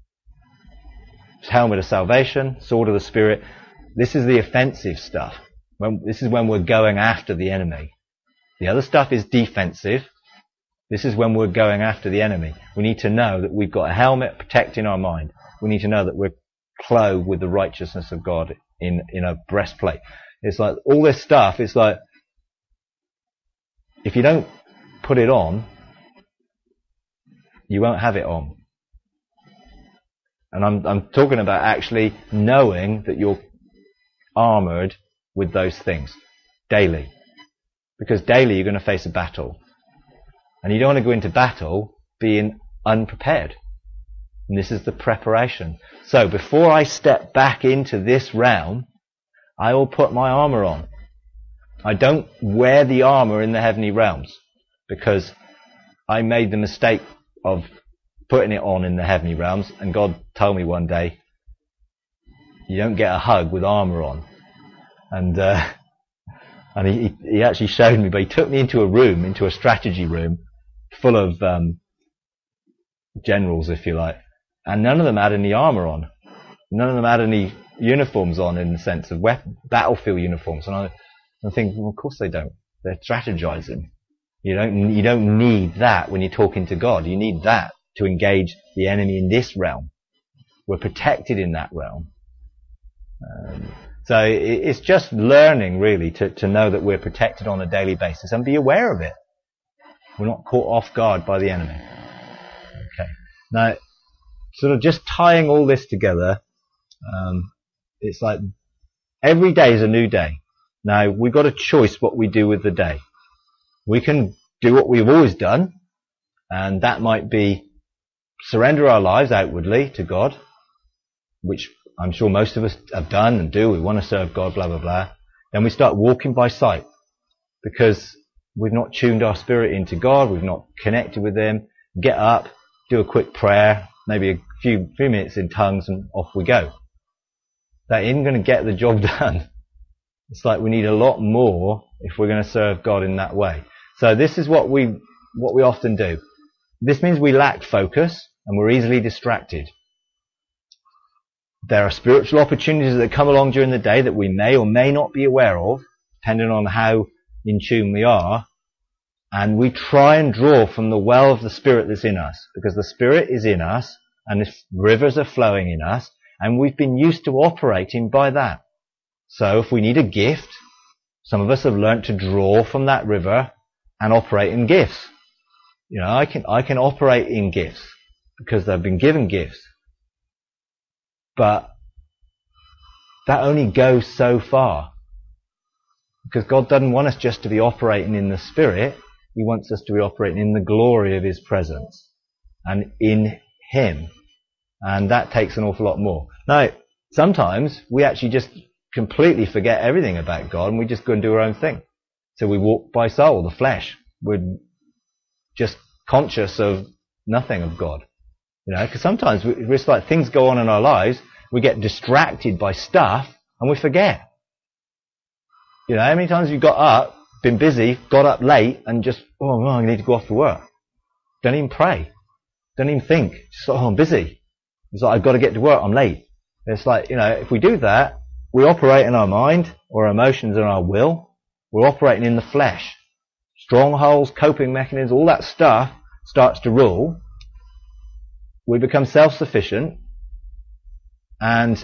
helmet of salvation, sword of the Spirit. This is the offensive stuff. When, this is when we're going after the enemy. The other stuff is defensive. This is when we're going after the enemy. We need to know that we've got a helmet protecting our mind. We need to know that we're clothed with the righteousness of God in, in a breastplate. It's like all this stuff, it's like, if you don't put it on, you won't have it on. And I'm, I'm talking about actually knowing that you're armoured with those things daily. Because daily you're going to face a battle. And you don't want to go into battle being unprepared. And this is the preparation. So before I step back into this realm, I will put my armour on. I don't wear the armour in the heavenly realms because I made the mistake of putting it on in the heavenly realms, and God told me one day, you don't get a hug with armour on. And uh, and he, he actually showed me, but he took me into a room, into a strategy room, full of um, generals, if you like, and none of them had any armour on. None of them had any uniforms on in the sense of weapon, battlefield uniforms. And I, I think, well, of course they don't. They're strategizing. You don't, you don't need that when you're talking to God. You need that to engage the enemy in this realm. We're protected in that realm. Um, so it, it's just learning, really, to, to know that we're protected on a daily basis and be aware of it. We're not caught off guard by the enemy. Okay. Now, sort of just tying all this together, um, it's like every day is a new day. Now, we've got a choice what we do with the day. We can do what we've always done, and that might be surrender our lives outwardly to God, which I'm sure most of us have done and do. We want to serve God, blah, blah, blah. Then we start walking by sight because we've not tuned our spirit into God. We've not connected with Him. Get up, do a quick prayer, maybe a few, few minutes in tongues, and off we go. That isn't going to get the job done. It's like we need a lot more if we're going to serve God in that way. So this is what we, what we often do. This means we lack focus and we're easily distracted. There are spiritual opportunities that come along during the day that we may or may not be aware of, depending on how in tune we are. And we try and draw from the well of the Spirit that's in us, because the Spirit is in us and the rivers are flowing in us, and we've been used to operating by that. So if we need a gift, some of us have learnt to draw from that river and operate in gifts. You know, I can, I can operate in gifts because they've been given gifts. But that only goes so far. Because God doesn't want us just to be operating in the Spirit. He wants us to be operating in the glory of His presence and in Him. And that takes an awful lot more. Now, sometimes we actually just completely forget everything about God and we just go and do our own thing. So we walk by soul, the flesh. We're just conscious of nothing of God. You know, because sometimes we, it's like things go on in our lives, we get distracted by stuff and we forget. You know, how many times you've got up, been busy, got up late and just, oh, I need to go off to work. Don't even pray. Don't even think. Just, oh, I'm busy. It's like, I've got to get to work, I'm late. It's like, you know, if we do that, we operate in our mind, or our emotions and our will. We're operating in the flesh. Strongholds, coping mechanisms, all that stuff starts to rule. We become self-sufficient and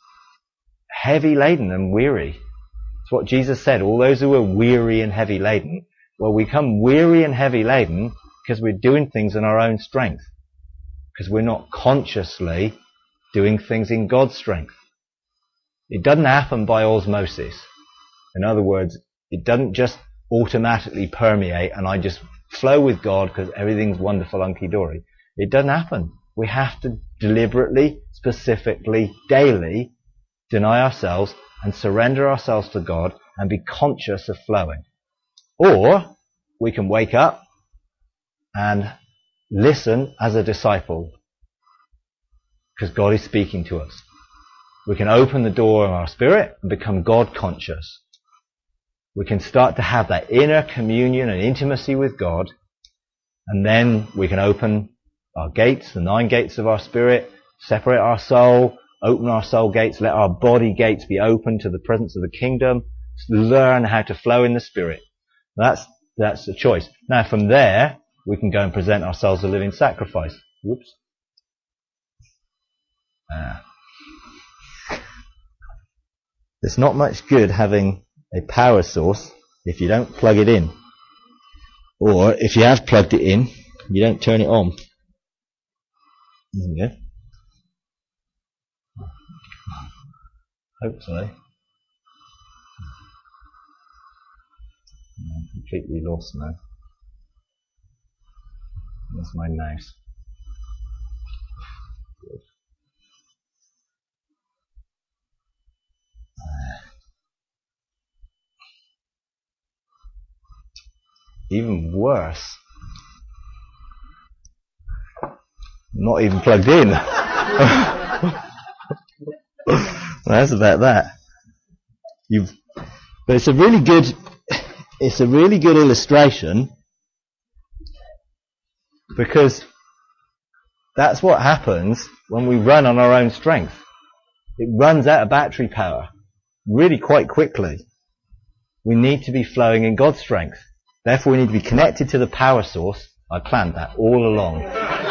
heavy laden and weary. It's what Jesus said, all those who are weary and heavy laden. Well, we become weary and heavy laden because we're doing things in our own strength. Because we're not consciously doing things in God's strength. It doesn't happen by osmosis. In other words, it doesn't just automatically permeate and I just flow with God because everything's wonderful, hunky-dory. It doesn't happen. We have to deliberately, specifically, daily deny ourselves and surrender ourselves to God and be conscious of flowing. Or we can wake up and listen as a disciple because God is speaking to us. We can open the door of our spirit and become God conscious. We can start to have that inner communion and intimacy with God, and then we can open our gates, the nine gates of our spirit, separate our soul, open our soul gates, let our body gates be open to the presence of the kingdom, learn how to flow in the Spirit. That's, that's the choice. Now from there, we can go and present ourselves a living sacrifice. Whoops. Ah. There's not much good having a power source if you don't plug it in. Or if you have plugged it in, you don't turn it on. There you go. Hopefully. I'm completely lost now. That's my mouse. Good. Uh, even worse. Not even plugged in. That's about that. You've, but it's a really good, it's a really good illustration because that's what happens when we run on our own strength. It runs out of battery power really quite quickly. We need to be flowing in God's strength. Therefore, we need to be connected to the power source. I planned that all along.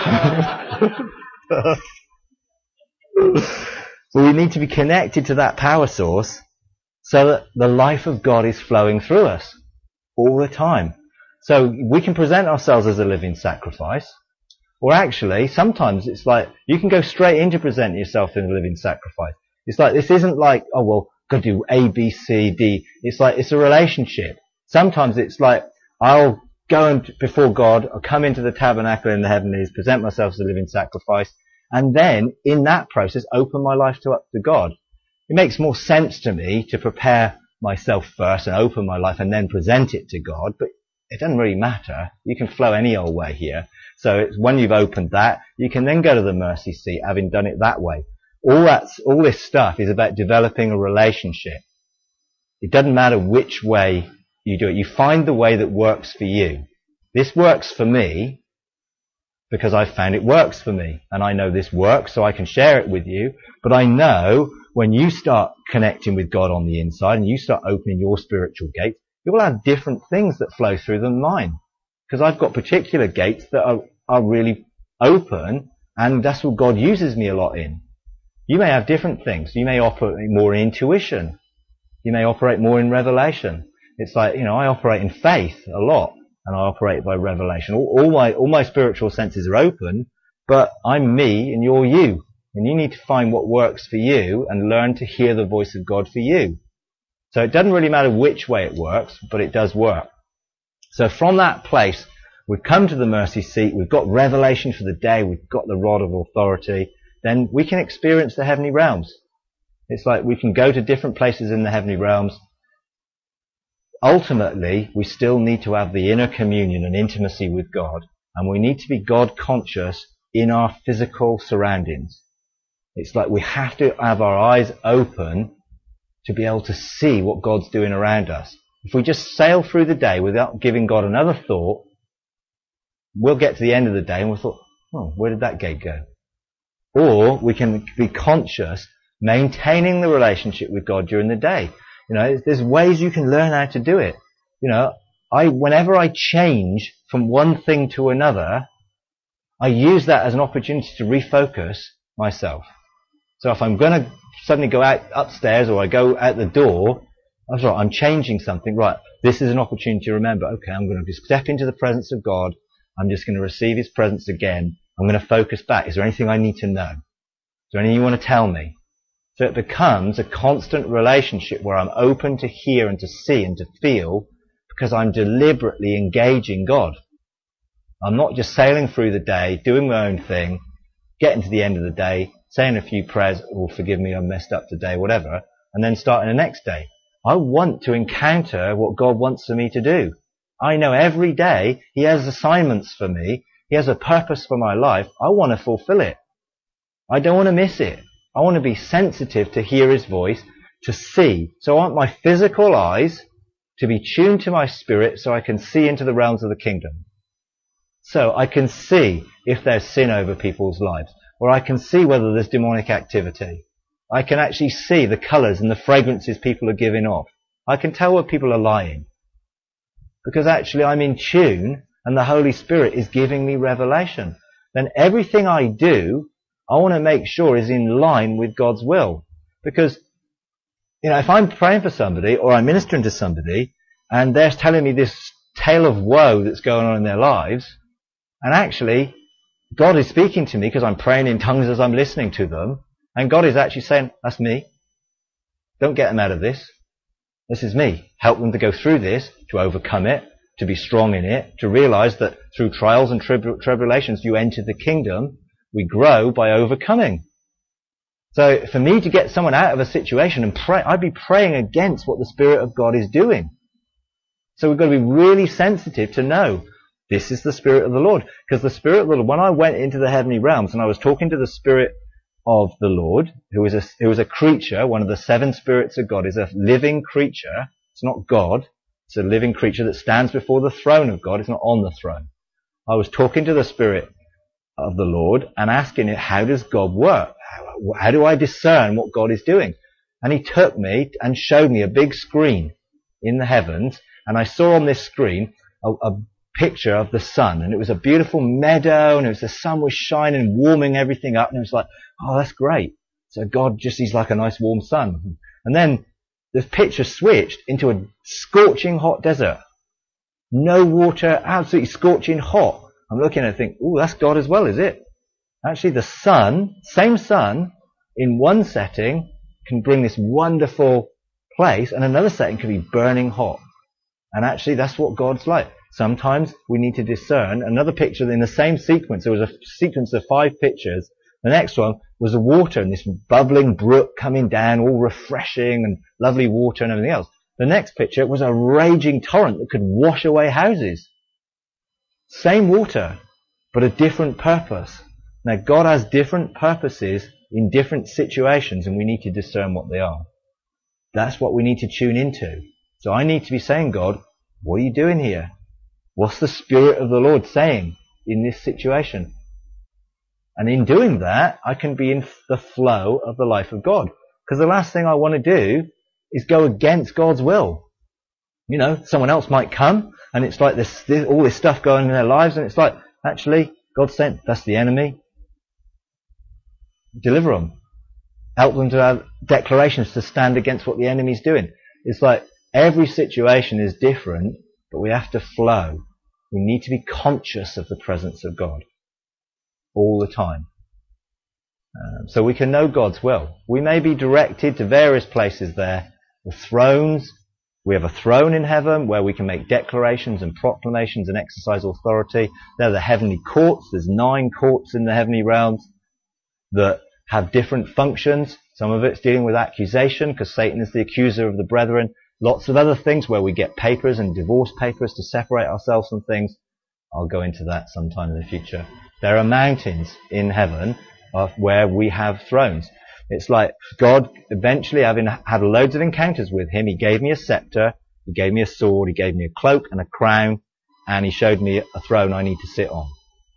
So we need to be connected to that power source so that the life of God is flowing through us all the time. So we can present ourselves as a living sacrifice, or actually, sometimes it's like, you can go straight into presenting yourself in a living sacrifice. It's like, this isn't like, oh well, got to do A, B, C, D. It's like, it's a relationship. Sometimes it's like, I'll go and before God, I'll come into the tabernacle in the heavenlies, present myself as a living sacrifice, and then, in that process, open my life to up to God. It makes more sense to me to prepare myself first and open my life and then present it to God, but it doesn't really matter. You can flow any old way here. So it's when you've opened that, you can then go to the mercy seat, having done it that way. All that's, all this stuff is about developing a relationship. It doesn't matter which way you do it. You find the way that works for you. This works for me because I found it works for me. And I know this works, so I can share it with you. But I know when you start connecting with God on the inside and you start opening your spiritual gates, you will have different things that flow through than mine. Because I've got particular gates that are, are really open, and that's what God uses me a lot in. You may have different things. You may operate more in intuition. You may operate more in revelation. It's like, you know, I operate in faith a lot, and I operate by revelation. All, all my, all my spiritual senses are open, but I'm me and you're you. And you need to find what works for you and learn to hear the voice of God for you. So it doesn't really matter which way it works, but it does work. So from that place, we've come to the mercy seat, we've got revelation for the day, we've got the rod of authority, then we can experience the heavenly realms. It's like we can go to different places in the heavenly realms. Ultimately, we still need to have the inner communion and intimacy with God, and we need to be God conscious in our physical surroundings. It's like we have to have our eyes open to be able to see what God's doing around us. If we just sail through the day without giving God another thought, we'll get to the end of the day and we'll thought, oh, where did that gate go? Or we can be conscious, maintaining the relationship with God during the day. You know, there's ways you can learn how to do it. You know, I, whenever I change from one thing to another, I use that as an opportunity to refocus myself. So if I'm going to suddenly go out upstairs or I go out the door, I'm sorry, I'm changing something. Right, this is an opportunity to remember, okay, I'm going to just step into the presence of God. I'm just going to receive His presence again. I'm going to focus back. Is there anything I need to know? Is there anything you want to tell me? So it becomes a constant relationship where I'm open to hear and to see and to feel because I'm deliberately engaging God. I'm not just sailing through the day, doing my own thing, getting to the end of the day, saying a few prayers, oh, forgive me, I messed up today, whatever, and then starting the next day. I want to encounter what God wants for me to do. I know every day He has assignments for me. He has a purpose for my life. I want to fulfill it. I don't want to miss it. I want to be sensitive to hear His voice, to see. So I want my physical eyes to be tuned to my spirit so I can see into the realms of the kingdom. So I can see if there's sin over people's lives, or I can see whether there's demonic activity. I can actually see the colours and the fragrances people are giving off. I can tell when people are lying. Because actually I'm in tune and the Holy Spirit is giving me revelation. Then everything I do, I want to make sure is in line with God's will. Because, you know, if I'm praying for somebody or I'm ministering to somebody and they're telling me this tale of woe that's going on in their lives, and actually God is speaking to me because I'm praying in tongues as I'm listening to them, and God is actually saying, that's me. Don't get them out of this. This is me. Help them to go through this, to overcome it, to be strong in it, to realize that through trials and trib- tribulations you enter the kingdom. We grow by overcoming. So for me to get someone out of a situation and pray, I'd be praying against what the Spirit of God is doing. So we've got to be really sensitive to know this is the Spirit of the Lord. Because the Spirit of the Lord, when I went into the heavenly realms and I was talking to the Spirit of the Lord, who is a, who is a creature, one of the seven spirits of God, is a living creature. It's not God. It's a living creature that stands before the throne of God. It's not on the throne. I was talking to the Spirit of the Lord and asking it, how does God work? How, how do I discern what God is doing? And he took me and showed me a big screen in the heavens, and I saw on this screen a, a picture of the sun, and it was a beautiful meadow, and it was the sun was shining, warming everything up, and it was like, oh, that's great. So God just is like a nice warm sun. And then the picture switched into a scorching hot desert. No water, absolutely scorching hot. I'm looking at it and think, oh, that's God as well, is it? Actually, the sun, same sun, in one setting can bring this wonderful place, and another setting can be burning hot. And actually, that's what God's like. Sometimes we need to discern. Another picture in the same sequence, there was a sequence of five pictures. The next one was the water and this bubbling brook coming down, all refreshing and lovely water and everything else. The next picture was a raging torrent that could wash away houses. Same water, but a different purpose. Now, God has different purposes in different situations, and we need to discern what they are. That's what we need to tune into. So I need to be saying, God, what are you doing here? What's the Spirit of the Lord saying in this situation? And in doing that, I can be in the flow of the life of God. Because the last thing I want to do is go against God's will. You know, someone else might come, and it's like this, this all this stuff going on in their lives, and it's like, actually, God's saying, that's the enemy. Deliver them. Help them to have declarations to stand against what the enemy's doing. It's like every situation is different, but we have to flow. We need to be conscious of the presence of God all the time. Um, so we can know God's will. We may be directed to various places there. The thrones. We have a throne in heaven where we can make declarations and proclamations and exercise authority. There are the heavenly courts. There's nine courts in the heavenly realms that have different functions. Some of it's dealing with accusation because Satan is the accuser of the brethren. Lots of other things where we get papers and divorce papers to separate ourselves from things. I'll go into that sometime in the future. There are mountains in heaven of where we have thrones. It's like God, eventually having had loads of encounters with him, he gave me a scepter, he gave me a sword, he gave me a cloak and a crown, and he showed me a throne I need to sit on.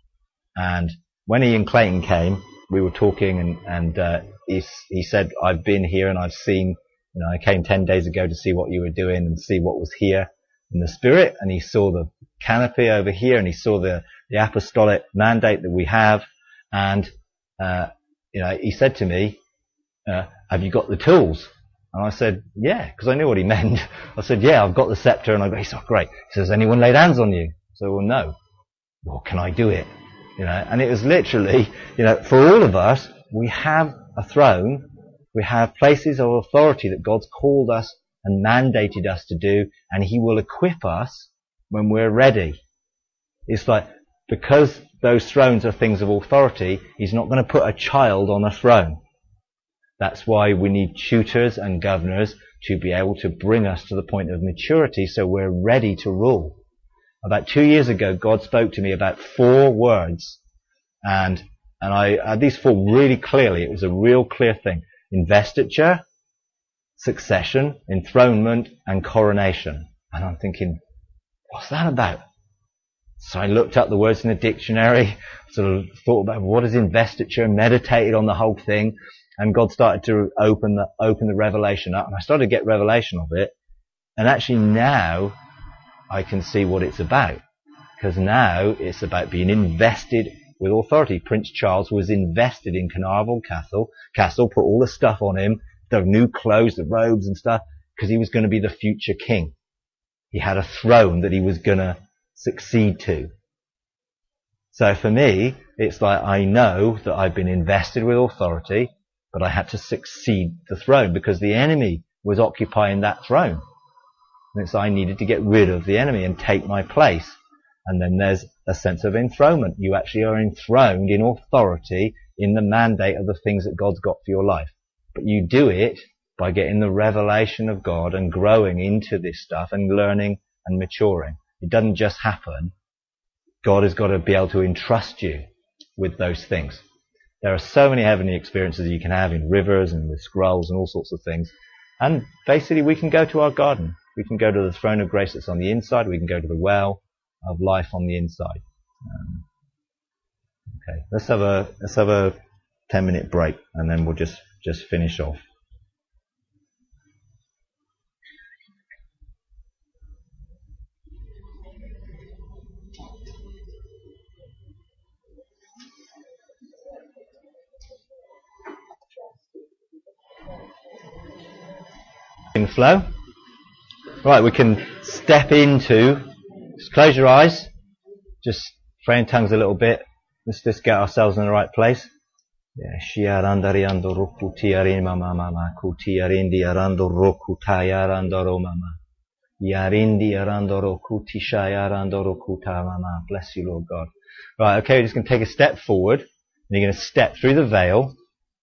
And when Ian Clayton came, we were talking, and, and uh, he, he said, I've been here and I've seen, you know, I came ten days ago to see what you were doing and see what was here in the Spirit, and he saw the canopy over here, and he saw the, the apostolic mandate that we have, and uh, you know, he said to me, uh, have you got the tools? And I said, yeah, because I knew what he meant. I said, yeah, I've got the scepter, and I go, he said, great. He says, anyone laid hands on you? So, well, no. Well, can I do it? You know, and it was literally, you know, for all of us, we have a throne, we have places of authority that God's called us and mandated us to do, and he will equip us when we're ready. It's like, because those thrones are things of authority, he's not going to put a child on a throne. That's why we need tutors and governors to be able to bring us to the point of maturity so we're ready to rule. About two years ago, God spoke to me about four words, and and I had these four really clearly. It was a real clear thing. Investiture, succession, enthronement, and coronation. And I'm thinking, what's that about? So I looked up the words in the dictionary, sort of thought about what is investiture, meditated on the whole thing, and God started to open the open the revelation up, and I started to get revelation of it. And actually now I can see what it's about. Because now it's about being invested with authority. Prince Charles was invested in Carnarvon Castle, Castle, put all the stuff on him, the new clothes, the robes and stuff, because he was going to be the future king. He had a throne that he was going to succeed to. So for me, it's like I know that I've been invested with authority, but I had to succeed the throne because the enemy was occupying that throne. And it's I needed to get rid of the enemy and take my place. And then there's a sense of enthronement. You actually are enthroned in authority in the mandate of the things that God's got for your life. But you do it by getting the revelation of God and growing into this stuff and learning and maturing. It doesn't just happen. God has got to be able to entrust you with those things. There are so many heavenly experiences you can have in rivers and with scrolls and all sorts of things. And basically we can go to our garden. We can go to the throne of grace that's on the inside. We can go to the well of life on the inside. Um, okay, let's have a let's have a ten minute break and then we'll just just finish off. In flow. Right, we can step into, just close your eyes, just pray in tongues a little bit. Let's just get ourselves in the right place. Shiarandari ando roku tiarin mama mama kutiarindi arando roku tayarando mama yarindi arando roku tishayarando roku ta mama. Bless you, Lord God. Right, okay, we're just going to take a step forward, and you're going to step through the veil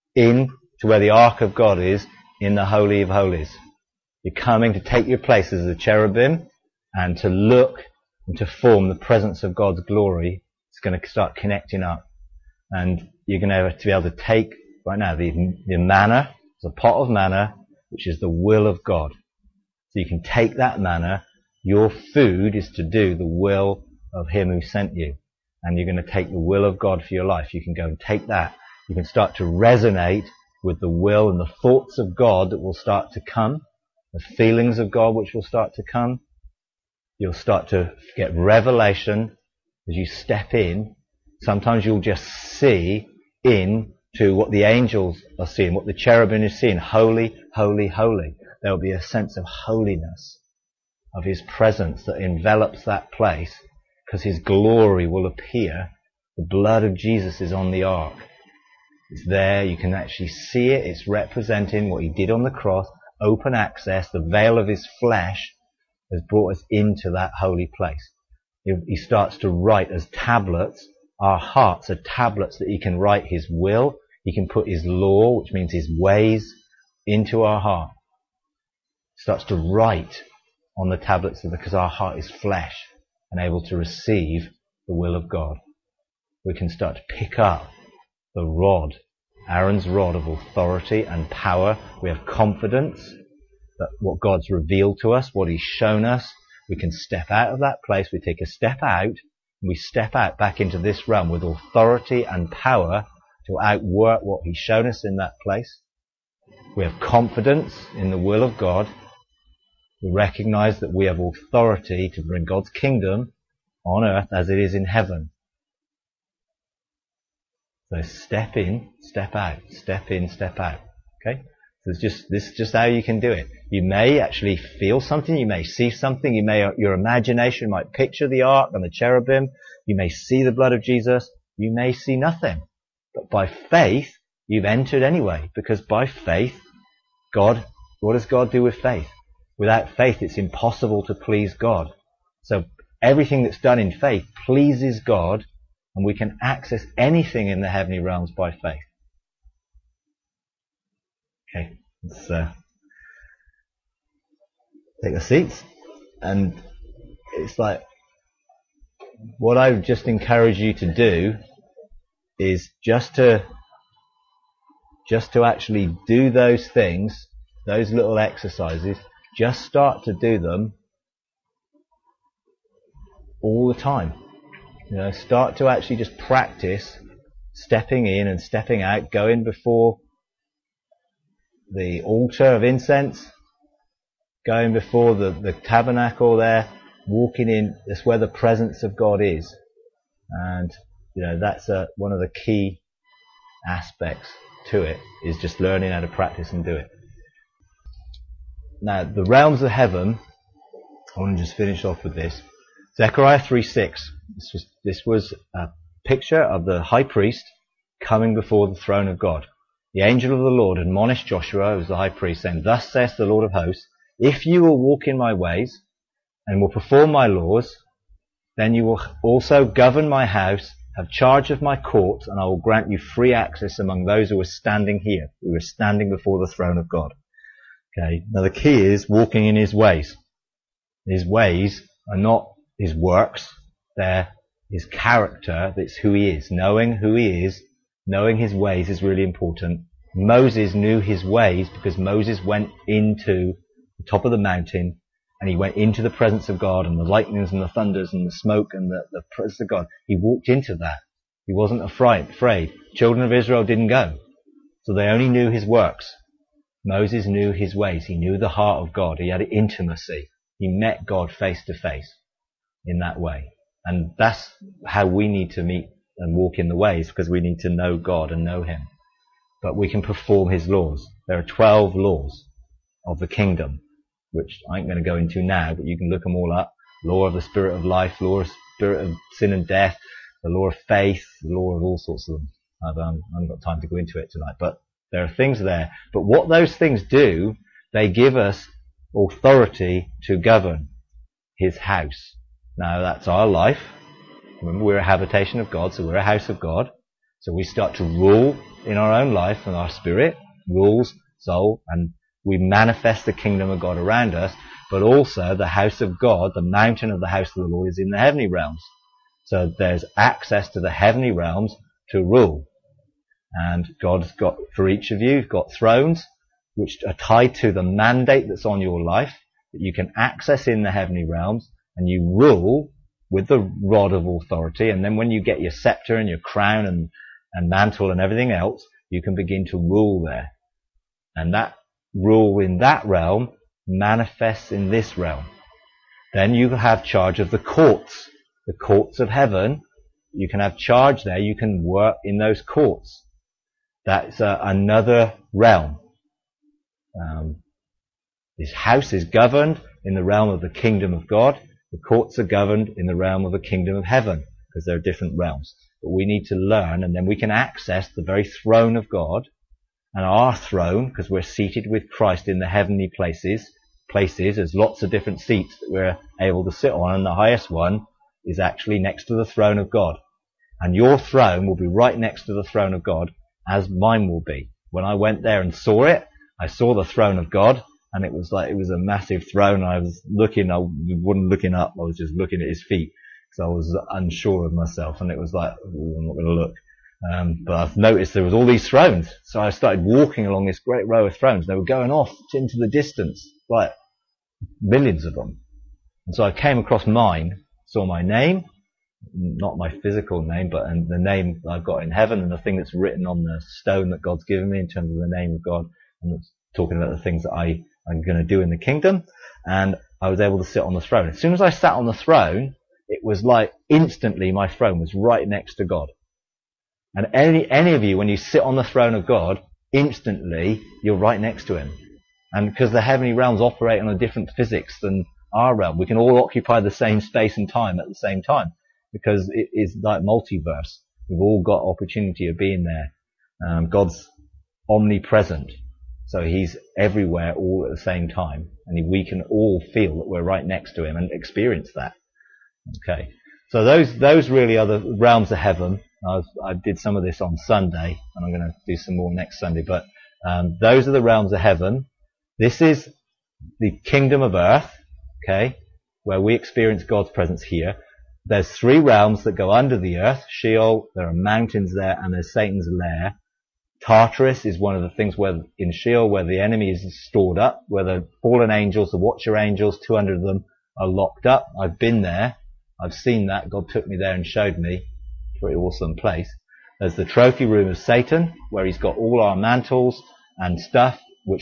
in to where the Ark of God is in the Holy of Holies. You're coming to take your place as a cherubim and to look and to form the presence of God's glory. It's going to start connecting up. And you're going to have to be able to take, right now, the, the manna, the pot of manna, which is the will of God. So you can take that manna. Your food is to do the will of Him who sent you. And you're going to take the will of God for your life. You can go and take that. You can start to resonate with the will and the thoughts of God that will start to come. The feelings of God which will start to come. You'll start to get revelation as you step in. Sometimes you'll just see into what the angels are seeing, what the cherubim is seeing. Holy, holy, holy. There will be a sense of holiness, of His presence that envelops that place, because His glory will appear. The blood of Jesus is on the ark. It's there. You can actually see it. It's representing what He did on the cross. Open access, the veil of His flesh has brought us into that holy place. He starts to write as tablets. Our hearts are tablets that He can write His will. He can put His law, which means His ways, into our heart. He starts to write on the tablets because our heart is flesh and able to receive the will of God. We can start to pick up the rod, Aaron's rod of authority and power. We have confidence that what God's revealed to us, what He's shown us, we can step out of that place. We take a step out, and we step out back into this realm with authority and power to outwork what He's shown us in that place. We have confidence in the will of God. We recognize that we have authority to bring God's kingdom on earth as it is in heaven. So step in, step out, step in, step out. Okay? So it's just, this is just how you can do it. You may actually feel something, you may see something, you may, your imagination might picture the ark and the cherubim, you may see the blood of Jesus, you may see nothing. But by faith, you've entered anyway, because by faith, God, what does God do with faith? Without faith, it's impossible to please God. So everything that's done in faith pleases God, and we can access anything in the heavenly realms by faith. Okay, let's uh, take the seats. And it's like, what I would just encourage you to do is just to, just to actually do those things, those little exercises, just start to do them all the time. You know, start to actually just practice stepping in and stepping out, going before the altar of incense, going before the, the tabernacle there, walking in, that's where the presence of God is. And, you know, that's a, one of the key aspects to it, is just learning how to practice and do it. Now, the realms of heaven, I want to just finish off with this. Zechariah three six. This was, this was a picture of the high priest coming before the throne of God. The angel of the Lord admonished Joshua, who was the high priest, saying, "Thus saith the Lord of hosts, if you will walk in my ways and will perform my laws, then you will also govern my house, have charge of my court, and I will grant you free access among those who are standing here, who are standing before the throne of God." Okay. Now the key is walking in his ways. His ways are not his works, they're his character. That's who he is. Knowing who he is, knowing his ways is really important. Moses knew his ways because Moses went into the top of the mountain and he went into the presence of God, and the lightnings and the thunders and the smoke and the, the presence of God. He walked into that. He wasn't afraid. afraid. Children of Israel didn't go. So they only knew his works. Moses knew his ways. He knew the heart of God. He had intimacy. He met God face to face in that way. And that's how we need to meet and walk in the ways, because we need to know God and know him. But we can perform his laws. There are twelve laws of the kingdom, which I ain't going to go into now, but you can look them all up. Law of the spirit of life, law of spirit of sin and death, the law of faith, the law of all sorts of them. I've, um, I haven't got time to go into it tonight, but there are things there. But what those things do, they give us authority to govern his house. Now that's our life. Remember, we're a habitation of God, so we're a house of God. So we start to rule in our own life, and our spirit rules, soul, and we manifest the kingdom of God around us. But also the house of God, the mountain of the house of the Lord, is in the heavenly realms. So there's access to the heavenly realms to rule. And God's got, for each of you, got thrones which are tied to the mandate that's on your life, that you can access in the heavenly realms, and you rule with the rod of authority. And then when you get your scepter and your crown and, and mantle and everything else, you can begin to rule there. And that rule in that realm manifests in this realm. Then you have charge of the courts, the courts of heaven. You can have charge there. You can work in those courts. That's uh, another realm. Um, this house is governed in the realm of the kingdom of God. The courts are governed in the realm of the kingdom of heaven, because there are different realms. But we need to learn, and then we can access the very throne of God, and our throne, because we're seated with Christ in the heavenly places. Places, there's lots of different seats that we're able to sit on, and the highest one is actually next to the throne of God. And your throne will be right next to the throne of God, as mine will be. When I went there and saw it, I saw the throne of God, and it was like, it was a massive throne. I was looking, I wasn't looking up, I was just looking at his feet, because I was unsure of myself, and it was like, oh, I'm not going to look. Um, but I've noticed there was all these thrones, so I started walking along this great row of thrones. They were going off into the distance, like millions of them. And so I came across mine, saw my name, not my physical name, but the name I've got in heaven, and the thing that's written on the stone that God's given me in terms of the name of God, and it's talking about the things that I, I'm going to do in the kingdom. And I was able to sit on the throne. As soon as I sat on the throne, it was like instantly my throne was right next to God. And any, any of you, when you sit on the throne of God, instantly you're right next to him. And because the heavenly realms operate on a different physics than our realm, we can all occupy the same space and time at the same time, because it is like multiverse. We've all got opportunity of being there. Um, God's omnipresent, so he's everywhere all at the same time, and we can all feel that we're right next to him and experience that. Okay, so those those really are the realms of heaven. I, was, I did some of this on Sunday, and I'm going to do some more next Sunday, but um, those are the realms of heaven. This is the kingdom of earth, okay, where we experience God's presence here. There's three realms that go under the earth. Sheol, there are mountains there, and there's Satan's lair. Tartarus is one of the things where in Sheol, where the enemy is stored up, where the fallen angels, the watcher angels, two hundred of them, are locked up. I've been there. I've seen that. God took me there and showed me. Pretty awesome place. There's the trophy room of Satan, where he's got all our mantles and stuff, which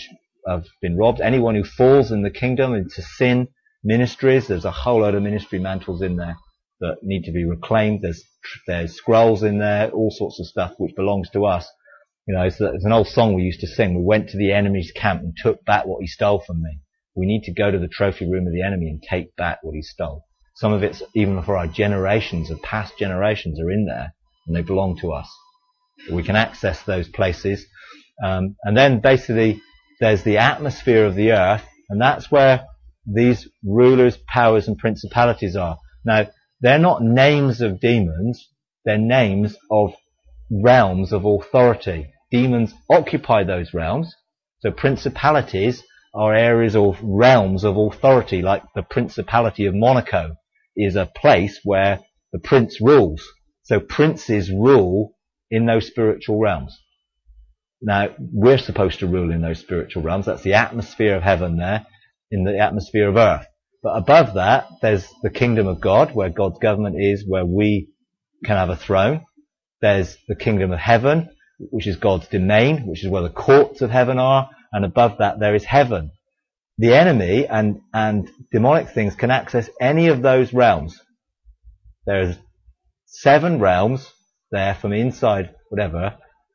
have been robbed. Anyone who falls in the kingdom into sin ministries, there's a whole load of ministry mantles in there that need to be reclaimed. There's there's scrolls in there, all sorts of stuff which belongs to us. You know, it's, it's an old song we used to sing. We went to the enemy's camp and took back what he stole from me. We need to go to the trophy room of the enemy and take back what he stole. Some of it's even for our generations of past generations are in there, and they belong to us. We can access those places. Um, and then basically there's the atmosphere of the earth, and that's where these rulers, powers and principalities are. Now, they're not names of demons, they're names of realms of authority. Demons occupy those realms, so principalities are areas of realms of authority, like the Principality of Monaco is a place where the prince rules. So princes rule in those spiritual realms. Now, we're supposed to rule in those spiritual realms. That's the atmosphere of heaven there, in the atmosphere of earth. But above that, there's the kingdom of God, where God's government is, where we can have a throne. There's the kingdom of heaven, which is God's domain, which is where the courts of heaven are. And above that, there is heaven. The enemy and, and demonic things can access any of those realms. There's seven realms there from inside, whatever.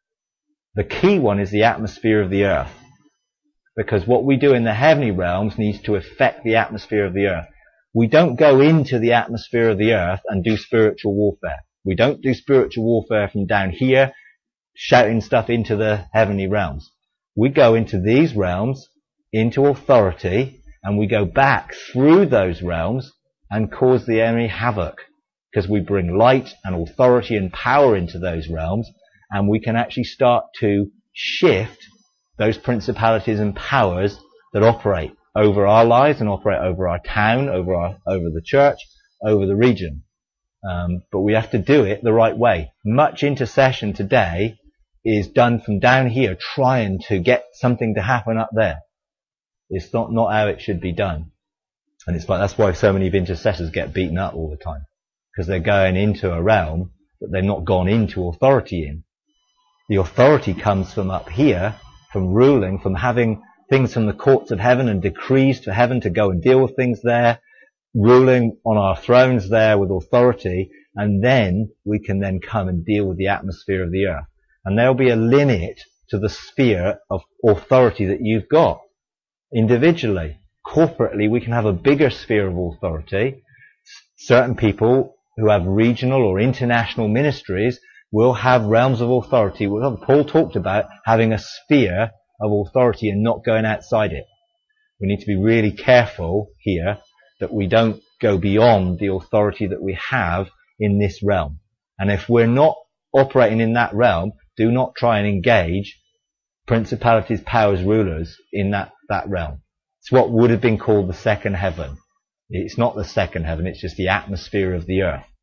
The key one is the atmosphere of the earth. Because what we do in the heavenly realms needs to affect the atmosphere of the earth. We don't go into the atmosphere of the earth and do spiritual warfare. We don't do spiritual warfare from down here, shouting stuff into the heavenly realms. We go into these realms, into authority, and we go back through those realms and cause the enemy havoc. Because we bring light and authority and power into those realms, and we can actually start to shift those principalities and powers that operate over our lives and operate over our town, over our, over the church, over the region. Um, but we have to do it the right way. Much intercession today is done from down here, trying to get something to happen up there. It's not, not how it should be done. And it's like, that's why so many of intercessors get beaten up all the time. Because they're going into a realm that they've not gone into authority in. The authority comes from up here, from ruling, from having things from the courts of heaven and decrees to heaven to go and deal with things there, ruling on our thrones there with authority, and then we can then come and deal with the atmosphere of the earth. And there'll be a limit to the sphere of authority that you've got. Individually, corporately, we can have a bigger sphere of authority. Certain people who have regional or international ministries will have realms of authority. Paul talked about having a sphere of authority and not going outside it. We need to be really careful here that we don't go beyond the authority that we have in this realm. And if we're not operating in that realm, do not try and engage principalities, powers, rulers in that, that realm. It's what would have been called the second heaven. It's not the second heaven, it's just the atmosphere of the earth.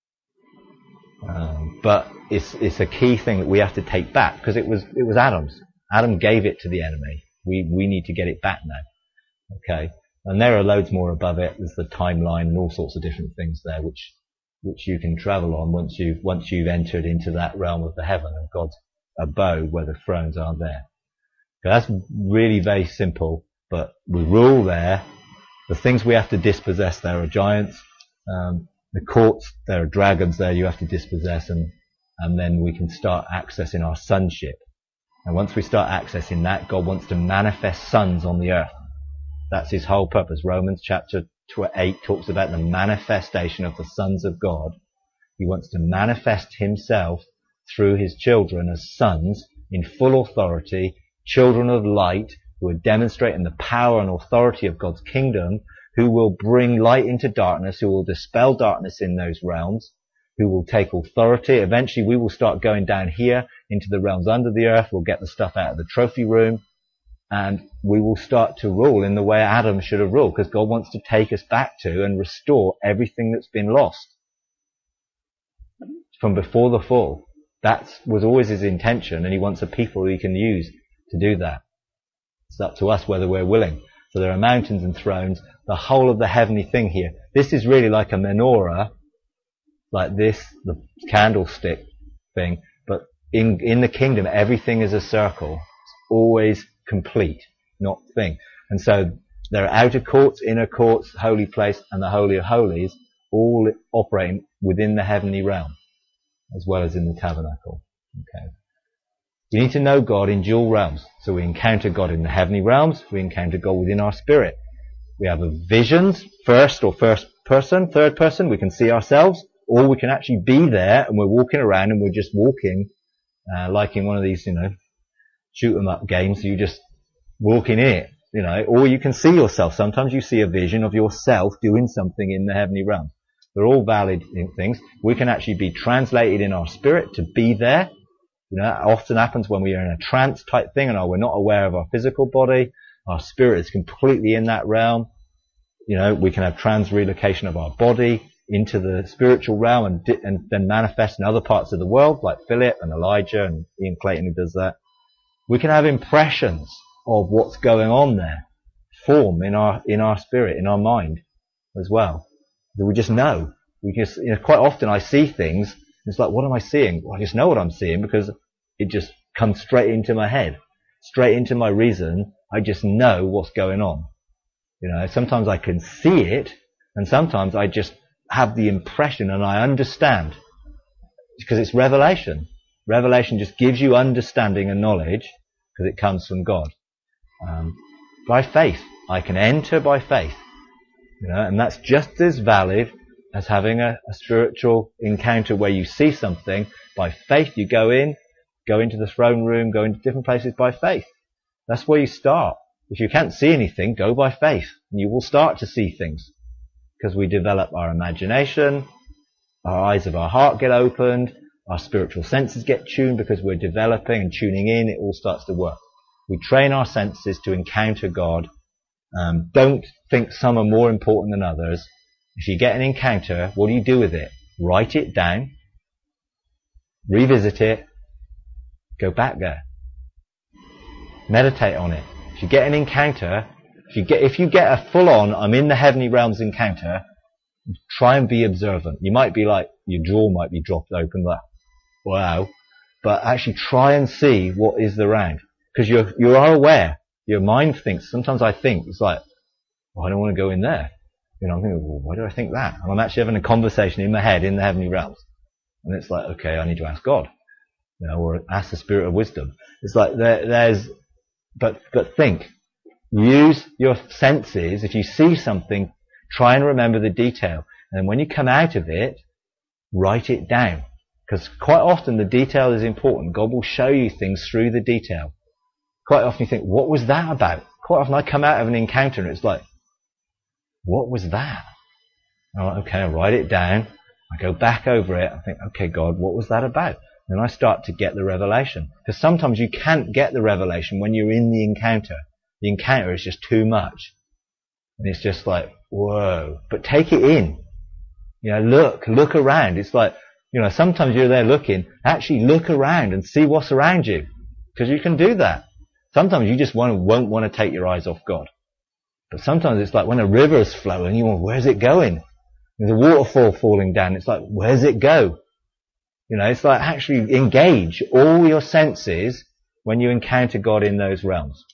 Um, but it's, it's a key thing that we have to take back, because it was, it was Adam's. Adam gave it to the enemy. We, we need to get it back now. Okay. And there are loads more above it. There's the timeline and all sorts of different things there, which, which you can travel on once you've, once you've entered into that realm of the heaven and God's abode where the thrones are there. So that's really very simple, but we rule there. The things we have to dispossess there are giants. Um, the courts, there are dragons there you have to dispossess, and, and then we can start accessing our sonship. And once we start accessing that, God wants to manifest sons on the earth. That's his whole purpose. Romans chapter eight talks about the manifestation of the sons of God. He wants to manifest himself through his children as sons in full authority, children of light, who are demonstrating the power and authority of God's kingdom, who will bring light into darkness, who will dispel darkness in those realms, who will take authority. Eventually we will start going down here into the realms under the earth. We'll get the stuff out of the trophy room, and we will start to rule in the way Adam should have ruled, because God wants to take us back to and restore everything that's been lost from before the fall. That was always his intention, and he wants a people he can use to do that. It's up to us whether we're willing. So there are mountains and thrones, the whole of the heavenly thing here. This is really like a menorah, like this, the candlestick thing, but in, in the kingdom everything is a circle. It's always complete. not thing. And so there are outer courts, inner courts, holy place, and the Holy of Holies, all operating within the heavenly realm, as well as in the tabernacle. Okay. We need to know God in dual realms. So we encounter God in the heavenly realms, we encounter God within our spirit. We have a visions, first or first person, third person, we can see ourselves, or we can actually be there and we're walking around and we're just walking, uh, like in one of these, you know, shoot 'em up games, you just walking in it, you know, or you can see yourself. Sometimes you see a vision of yourself doing something in the heavenly realms. They're all valid things. We can actually be translated in our spirit to be there. You know, that often happens when we are in a trance type thing and we're not aware of our physical body. Our spirit is completely in that realm. You know, we can have trans-relocation of our body into the spiritual realm and, di- and then manifest in other parts of the world, like Philip and Elijah and Ian Clayton who does that. We can have impressions of what's going on there, form in our in our spirit, in our mind as well. We just know. We just, you know, quite often I see things. It's like, what am I seeing? Well, I just know what I'm seeing because it just comes straight into my head, straight into my reason. I just know what's going on. You know, sometimes I can see it, and sometimes I just have the impression and I understand because it's revelation. Revelation just gives you understanding and knowledge because it comes from God. Um, by faith, I can enter by faith. You know, and that's just as valid as having a, a spiritual encounter where you see something. By faith, you go in, go into the throne room, go into different places by faith. That's where you start. If you can't see anything, go by faith, and you will start to see things. Because we develop our imagination, our eyes of our heart get opened, our spiritual senses get tuned because we're developing and tuning in, it all starts to work. We train our senses to encounter God. Um, don't think some are more important than others. If you get an encounter, what do you do with it? Write it down, revisit it, go back there. Meditate on it. If you get an encounter, if you get, if you get a full-on, I'm in the heavenly realms encounter, try and be observant. You might be like, your jaw might be dropped open, like, wow. But actually try and see what is around. Because you're, you are aware. Your mind thinks, sometimes I think, it's like, well, I don't want to go in there. You know, I'm thinking, well, why do I think that? And I'm actually having a conversation in my head in the heavenly realms. And it's like, okay, I need to ask God. You know, or ask the Spirit of wisdom. It's like there, there's, but, but think. Use your senses. If you see something, try and remember the detail. And when you come out of it, write it down. Because quite often the detail is important. God will show you things through the detail. Quite often you think, what was that about? Quite often I come out of an encounter and it's like, what was that? I'm like, okay, I write it down. I go back over it. I think, okay, God, what was that about? Then I start to get the revelation. Because sometimes you can't get the revelation when you're in the encounter. The encounter is just too much. And it's just like, whoa. But take it in. You know, look, look around. It's like, you know, sometimes you're there looking. Actually look around and see what's around you. Because you can do that. Sometimes you just won't, won't want to take your eyes off God. But sometimes it's like when a river is flowing, you want, where's it going? There's a waterfall falling down. It's like, where's it go? You know, it's like actually engage all your senses when you encounter God in those realms.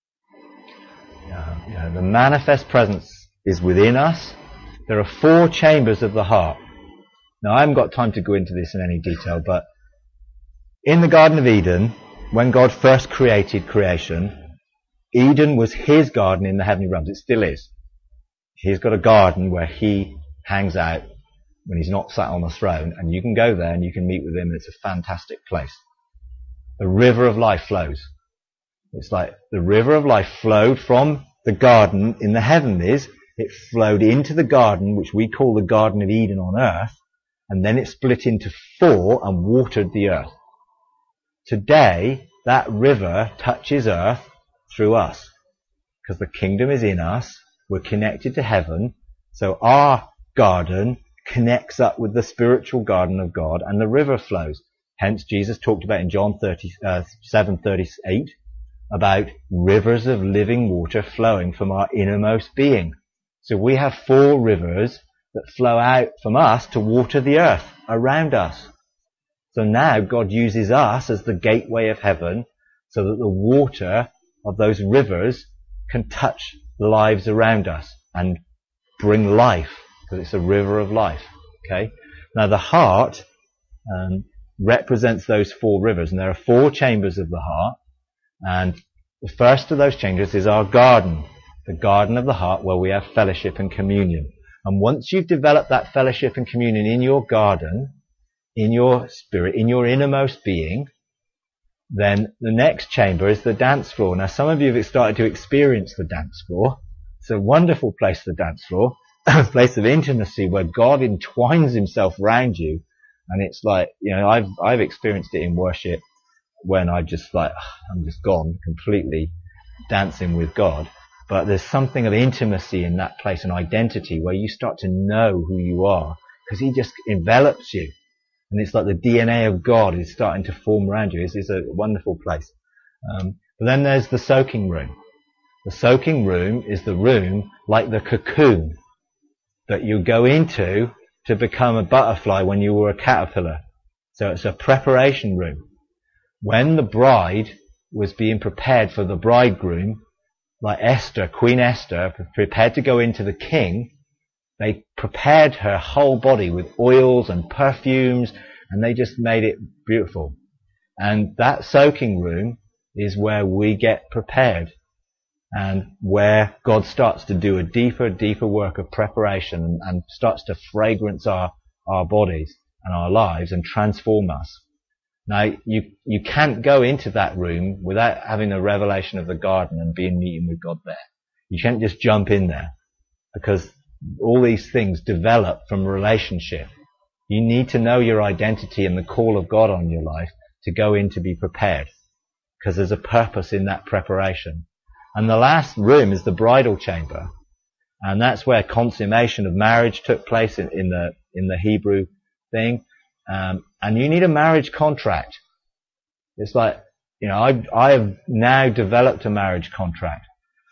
Uh, you know, the manifest presence is within us. There are four chambers of the heart. Now, I haven't got time to go into this in any detail, but in the Garden of Eden, when God first created creation, Eden was his garden in the heavenly realms. It still is. He's got a garden where he hangs out when he's not sat on a throne, and you can go there and you can meet with him. It's a fantastic place. The river of life flows. It's like the river of life flowed from the garden in the heavenlies. It flowed into the garden, which we call the Garden of Eden on earth, and then it split into four and watered the earth. Today, that river touches earth through us, because the kingdom is in us. We're connected to heaven, so our garden connects up with the spiritual garden of God, and the river flows. Hence, Jesus talked about in John seven thirty-eight about rivers of living water flowing from our innermost being. So we have four rivers that flow out from us to water the earth around us. So now God uses us as the gateway of heaven so that the water of those rivers can touch the lives around us and bring life, because it's a river of life. Okay. Now the heart um, represents those four rivers, and there are four chambers of the heart, and the first of those chambers is our garden, the garden of the heart, where we have fellowship and communion. And once you've developed that fellowship and communion in your garden, in your spirit, in your innermost being, then the next chamber is the dance floor. Now some of you have started to experience the dance floor. It's a wonderful place, the dance floor, a place of intimacy where God entwines himself around you. And it's like, you know, I've, I've experienced it in worship when I just like, I'm just gone completely dancing with God. But there's something of intimacy in that place, an identity where you start to know who you are, because he just envelops you. And it's like the D N A of God is starting to form around you. It's, it's a wonderful place. Um, but then there's the soaking room. The soaking room is the room like the cocoon that you go into to become a butterfly when you were a caterpillar. So it's a preparation room. When the bride was being prepared for the bridegroom, like Esther, Queen Esther, prepared to go into the king, they prepared her whole body with oils and perfumes, and they just made it beautiful. And that soaking room is where we get prepared, and where God starts to do a deeper, deeper work of preparation, and, and starts to fragrance our, our bodies and our lives and transform us. Now, you, you can't go into that room without having a revelation of the garden and being meeting with God there. You can't just jump in there, because all these things develop from relationship. You need to know your identity and the call of God on your life to go in to be prepared, because there's a purpose in that preparation. And the last room is the bridal chamber, and that's where consummation of marriage took place in, in the in the Hebrew thing. Um, and you need a marriage contract. It's like, you know, I I have now developed a marriage contract.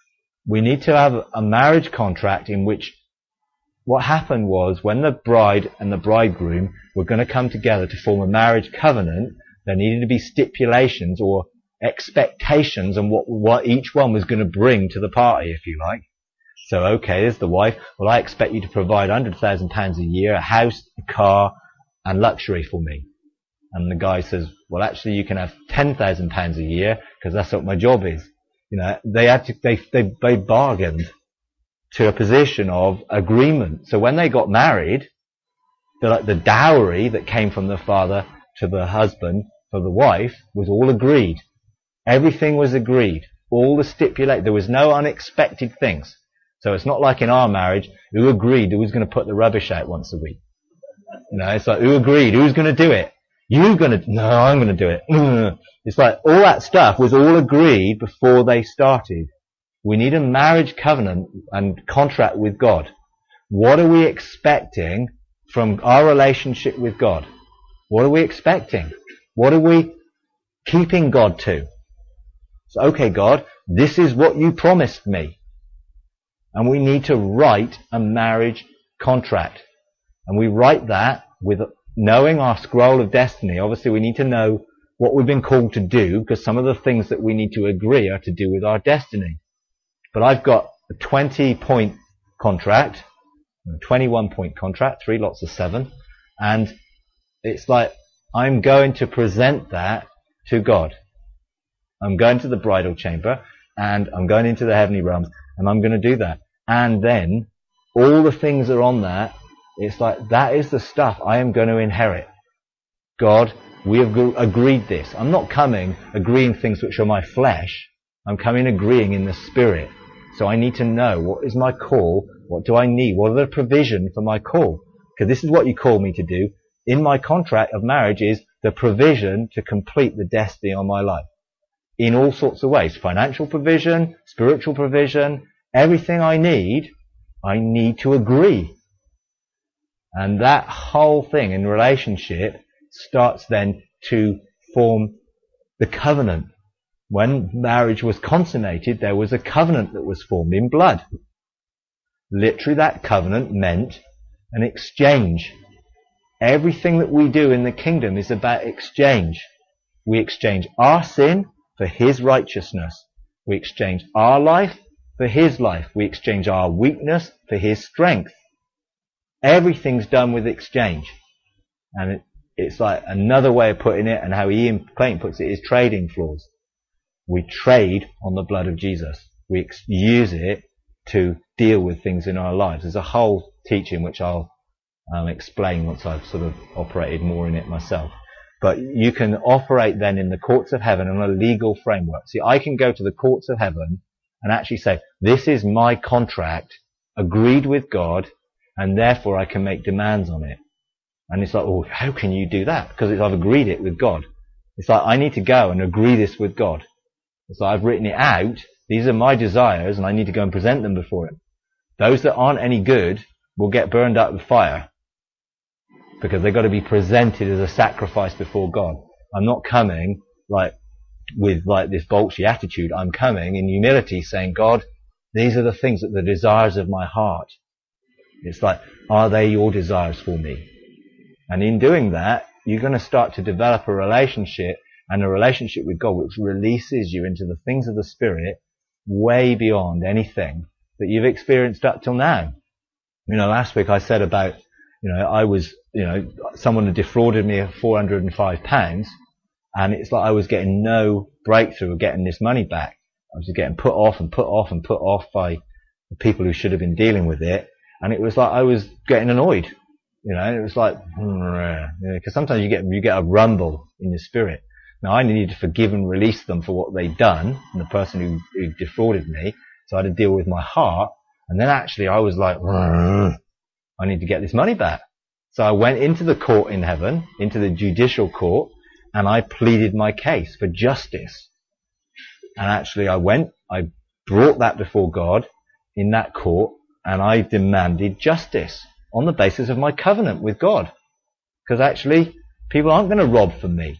We need to have a marriage contract in which what happened was, when the bride and the bridegroom were going to come together to form a marriage covenant, there needed to be stipulations or expectations on what, what each one was going to bring to the party, if you like. So, okay, there's the wife. Well, I expect you to provide one hundred thousand pounds a year, a house, a car, and luxury for me. And the guy says, well, actually, you can have ten thousand pounds a year, because that's what my job is. You know, they had to, they, they, they bargained to a position of agreement. So when they got married, the, like, the dowry that came from the father to the husband for the wife was all agreed. Everything was agreed. All the stipulate. There was no unexpected things. So it's not like in our marriage, who agreed who was going to put the rubbish out once a week. You know, it's like, who agreed? Who's going to do it? You're going to, no, I'm going to do it. It's like all that stuff was all agreed before they started. We need a marriage covenant and contract with God. What are we expecting from our relationship with God? What are we expecting? What are we keeping God to? So, okay, God, this is what you promised me. And we need to write a marriage contract. And we write that with knowing our scroll of destiny. Obviously, we need to know what we've been called to do, because some of the things that we need to agree are to do with our destiny. But I've got a twenty-point contract, a twenty-one-point contract, three lots of seven, and it's like I'm going to present that to God. I'm going to the bridal chamber, and I'm going into the heavenly realms, and I'm going to do that. And then all the things that are on that, it's like, that is the stuff I am going to inherit. God, we have agreed this. I'm not coming agreeing things which are my flesh. I'm coming agreeing in the spirit. So I need to know, what is my call? What do I need? What are the provision for my call? Because this is what you call me to do. In my contract of marriage is the provision to complete the destiny on my life. In all sorts of ways. Financial provision, spiritual provision, everything I need, I need to agree. And that whole thing in relationship starts then to form the covenant. When marriage was consummated, there was a covenant that was formed in blood. Literally, that covenant meant an exchange. Everything that we do in the kingdom is about exchange. We exchange our sin for his righteousness. We exchange our life for his life. We exchange our weakness for his strength. Everything's done with exchange. And it, it's like another way of putting it, and how Ian Clayton puts it, is trading floors. We trade on the blood of Jesus. We ex- use it to deal with things in our lives. There's a whole teaching which I'll um, explain once I've sort of operated more in it myself. But you can operate then in the courts of heaven on a legal framework. See, I can go to the courts of heaven and actually say, this is my contract, agreed with God, and therefore I can make demands on it. And it's like, oh, how can you do that? Because I've agreed it with God. It's like, I need to go and agree this with God. It's like, I've written it out. These are my desires, and I need to go and present them before him. Those that aren't any good will get burned up with fire, because they've got to be presented as a sacrifice before God. I'm not coming like with like this bolshy attitude. I'm coming in humility saying, God, these are the things that the desires of my heart. It's like, are they your desires for me? And in doing that, you're going to start to develop a relationship, and a relationship with God which releases you into the things of the Spirit way beyond anything that you've experienced up till now. You know, last week I said about, you know, I was, you know, someone had defrauded me of four hundred and five pounds, and it's like I was getting no breakthrough of getting this money back. I was just getting put off and put off and put off by the people who should have been dealing with it, and it was like I was getting annoyed, you know, and it was like, because you know, sometimes you get you get a rumble in your spirit. Now I needed to forgive and release them for what they'd done, and the person who, who defrauded me, so I had to deal with my heart, and then actually I was like, I need to get this money back. So I went into the court in heaven, into the judicial court, and I pleaded my case for justice. And actually I went, I brought that before God in that court, and I demanded justice on the basis of my covenant with God. Because actually, people aren't going to rob from me.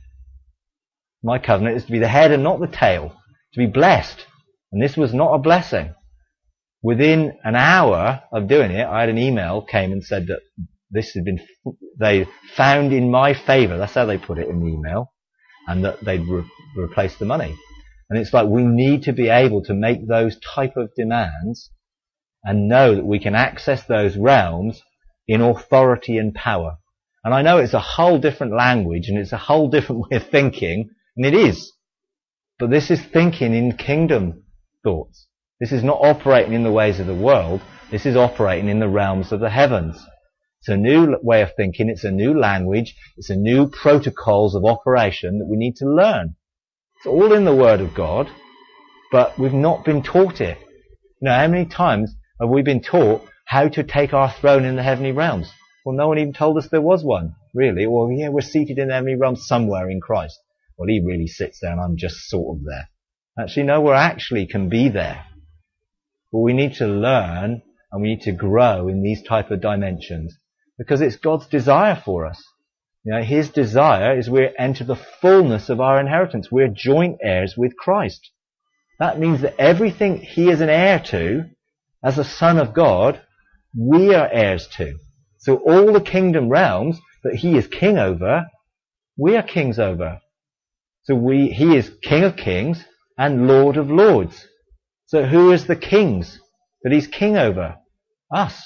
My covenant is to be the head and not the tail, to be blessed. And this was not a blessing. Within an hour of doing it, I had an email came and said that this had been, they found in my favour, that's how they put it in the email, and that they'd re- replaced the money. And it's like, we need to be able to make those type of demands and know that we can access those realms in authority and power. And I know it's a whole different language and it's a whole different way of thinking, and it is. But this is thinking in kingdom thoughts. This is not operating in the ways of the world. This is operating in the realms of the heavens. It's a new way of thinking. It's a new language. It's a new protocols of operation that we need to learn. It's all in the Word of God, but we've not been taught it. You know, how many times have we been taught how to take our throne in the heavenly realms? Well, no one even told us there was one, really. Well, yeah, we're seated in the heavenly realms somewhere in Christ. Well, he really sits there and I'm just sort of there. Actually, no, we actually can be there. But we need to learn and we need to grow in these type of dimensions because it's God's desire for us. You know, his desire is we enter the fullness of our inheritance. We're joint heirs with Christ. That means that everything he is an heir to, as a son of God, we are heirs to. So all the kingdom realms that he is king over, we are kings over. So we, he is King of kings and Lord of lords. So who is the kings that he's king over? Us.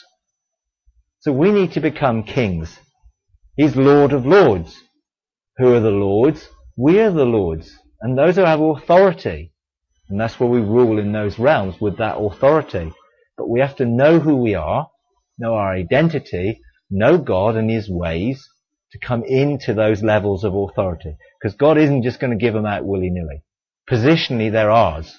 So we need to become kings. He's Lord of lords. Who are the lords? We are the lords. And those who have authority. And that's where we rule in those realms with that authority. But we have to know who we are, know our identity, know God and his ways to come into those levels of authority. Because God isn't just going to give them out willy-nilly. Positionally, they're ours.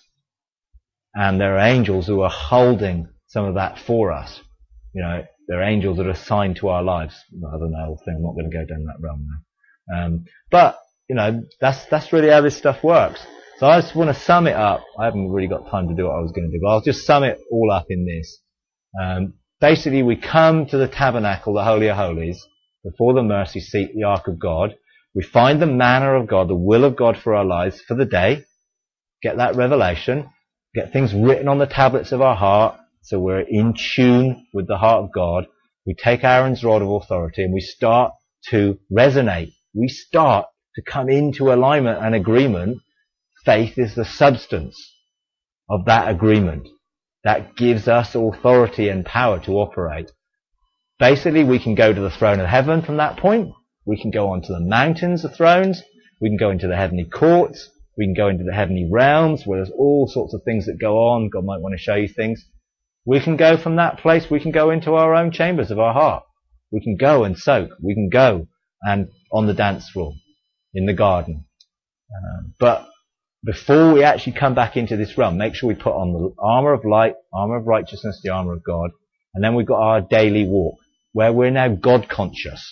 And there are angels who are holding some of that for us. You know, there are angels that are assigned to our lives. I don't know, I'm not going to go down that realm now. Um, but, you know, that's, that's really how this stuff works. So I just want to sum it up. I haven't really got time to do what I was going to do, but I'll just sum it all up in this. Um, basically, we come to the tabernacle, the Holy of Holies, before the mercy seat, the Ark of God. We find the manner of God, the will of God for our lives for the day. Get that revelation. Get things written on the tablets of our heart, so we're in tune with the heart of God. We take Aaron's rod of authority and we start to resonate. We start to come into alignment and agreement. Faith is the substance of that agreement. that gives us authority and power to operate. Basically, we can go to the throne of heaven from that point. We can go onto the mountains of thrones. We can go into the heavenly courts. We can go into the heavenly realms where there's all sorts of things that go on. God might want to show you things. We can go from that place. We can go into our own chambers of our heart. We can go and soak. We can go and on the dance floor, in the garden. Um, but before we actually come back into this realm, make sure we put on the armour of light, armour of righteousness, the armour of God. And then we've got our daily walk, where we're now God conscious.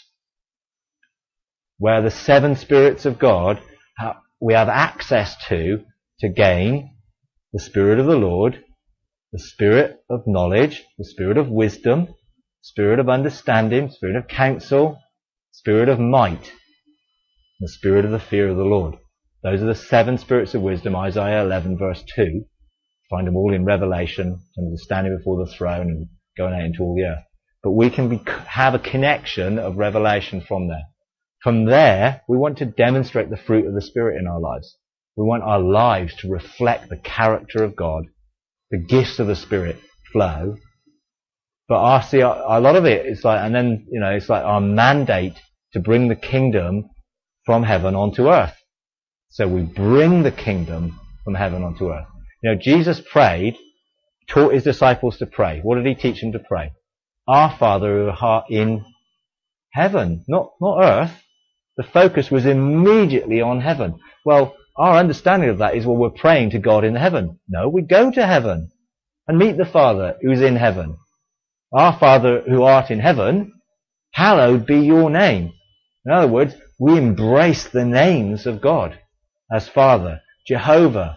Where the seven spirits of God we have access to, to gain the Spirit of the Lord, the Spirit of knowledge, the Spirit of wisdom, Spirit of understanding, Spirit of counsel, Spirit of might, the Spirit of the fear of the Lord. Those are the seven spirits of wisdom, Isaiah eleven verse two. Find them all in Revelation, and the standing before the throne and going out into all the earth. But we can be, have a connection of revelation from there. From there, we want to demonstrate the fruit of the Spirit in our lives. We want our lives to reflect the character of God. The gifts of the Spirit flow. But our, see, a lot of it is like, and then, you know, it's like our mandate to bring the kingdom from heaven onto earth. So we bring the kingdom from heaven onto earth. You know, Jesus prayed, taught his disciples to pray. What did he teach them to pray? Our Father who art in heaven, not, not earth. The focus was immediately on heaven. Well, our understanding of that is, well, we're praying to God in heaven. No, we go to heaven and meet the Father who's in heaven. Our Father who art in heaven, hallowed be your name. In other words, we embrace the names of God as Father. Jehovah,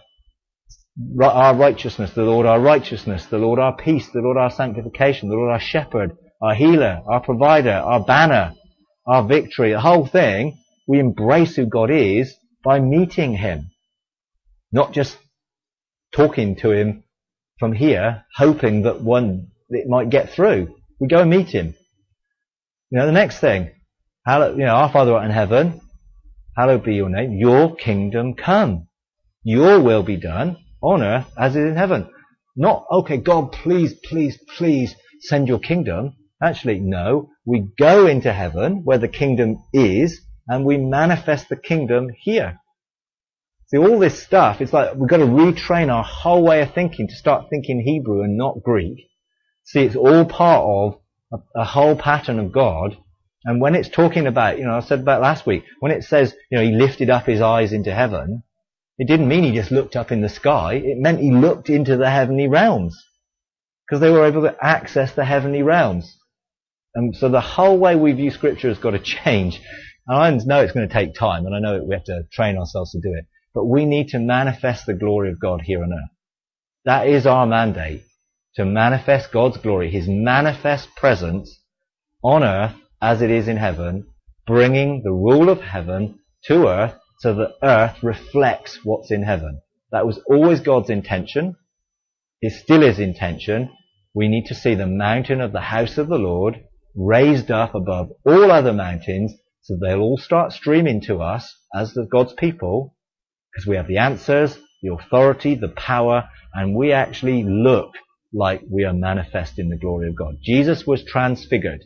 our righteousness, the Lord our righteousness, the Lord our peace, the Lord our sanctification, the Lord our shepherd, our healer, our provider, our banner, our victory, the whole thing. We embrace who God is by meeting him. Not just talking to him from here, hoping that one, it might get through. We go and meet him. You know, the next thing, hallowed, you know, our Father who art in heaven, hallowed be your name, your kingdom come. Your will be done on earth as it is in heaven. Not, okay, God, please, please, please send your kingdom. Actually, no. We go into heaven where the kingdom is and we manifest the kingdom here. See, all this stuff, it's like we've got to retrain our whole way of thinking to start thinking Hebrew and not Greek. See, it's all part of a, a whole pattern of God. And when it's talking about, you know, I said about last week, when it says, you know, he lifted up his eyes into heaven, it didn't mean he just looked up in the sky. It meant he looked into the heavenly realms. Because they were able to access the heavenly realms. And so the whole way we view Scripture has got to change. And I know it's going to take time, and I know we have to train ourselves to do it. But we need to manifest the glory of God here on earth. That is our mandate, to manifest God's glory, his manifest presence on earth as it is in heaven, bringing the rule of heaven to earth so that earth reflects what's in heaven. That was always God's intention. It still is intention. We need to see the mountain of the house of the Lord raised up above all other mountains so they'll all start streaming to us as the God's people, because we have the answers, the authority, the power, and we actually look like we are manifesting the glory of God. Jesus was transfigured.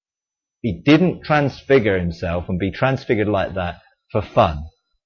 He didn't transfigure himself and be transfigured like that for fun.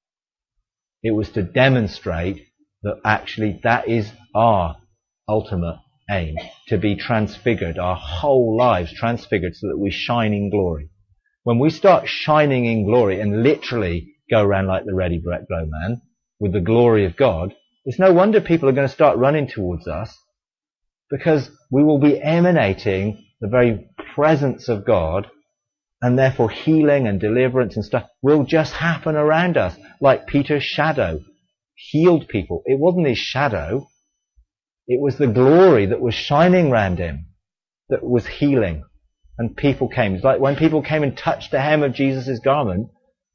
It was to demonstrate that actually that is our ultimate aim, to be transfigured, our whole lives transfigured so that we shine in glory. When we start shining in glory and literally go around like the Ready Brett Glow man with the glory of God, it's no wonder people are going to start running towards us, because we will be emanating the very presence of God, and therefore healing and deliverance and stuff will just happen around us, like Peter's shadow healed people. It wasn't his shadow. It was the glory that was shining round him that was healing. And people came. It's like when people came and touched the hem of Jesus' garment.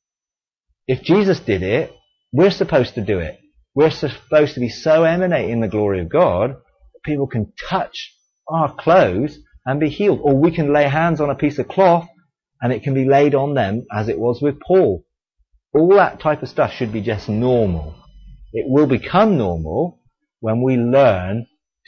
If Jesus did it, we're supposed to do it. We're supposed to be so emanating the glory of God that people can touch our clothes and be healed. Or we can lay hands on a piece of cloth and it can be laid on them, as it was with Paul. All that type of stuff should be just normal. It will become normal when we learn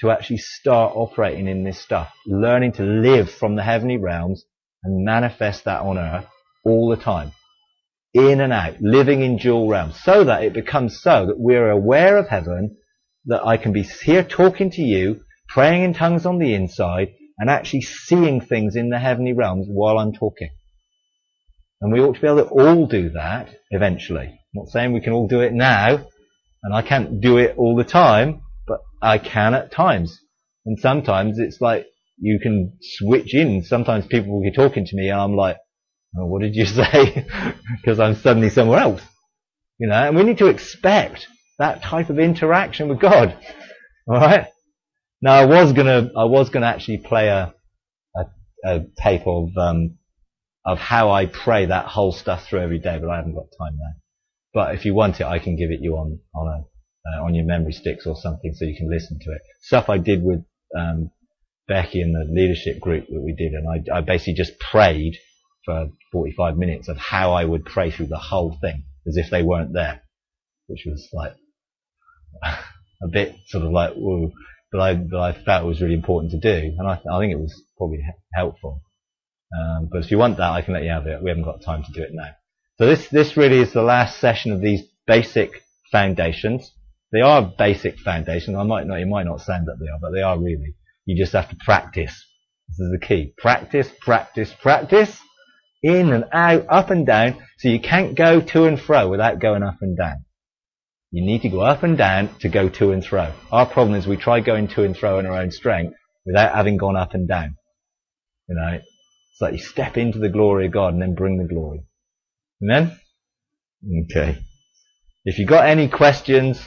to actually start operating in this stuff, learning to live from the heavenly realms and manifest that on earth all the time, in and out, living in dual realms, so that it becomes so that we're aware of heaven, that I can be here talking to you, praying in tongues on the inside, and actually seeing things in the heavenly realms while I'm talking. And we ought to be able to all do that eventually. I'm not saying we can all do it now, and I can't do it all the time, but I can at times. And sometimes it's like you can switch in. Sometimes people will be talking to me and I'm like, oh, what did you say? Because I'm suddenly somewhere else. You know, and we need to expect that type of interaction with God. Alright? Now I was gonna, I was gonna actually play a, a, a tape of, um, of how I pray that whole stuff through every day, but I haven't got time now. But if you want it, I can give it you on, on a, uh, on your memory sticks or something so you can listen to it. Stuff I did with, um, Becky and the leadership group that we did, and I, I basically just prayed for forty-five minutes of how I would pray through the whole thing, as if they weren't there, which was like, a bit sort of like, whoa, but I, but I felt it was really important to do, and I, I think it was probably helpful. Um, but if you want that, I can let you have it. We haven't got time to do it now. So this, this really is the last session of these basic foundations. They are basic foundations. I might not, it might not sound that they are, but they are really. You just have to practice. This is the key. Practice, practice, practice. In and out, up and down. So you can't go to and fro without going up and down. You need to go up and down to go to and fro. Our problem is we try going to and fro in our own strength without having gone up and down. You know, it's like you step into the glory of God and then bring the glory. Amen? Okay. If you got any questions,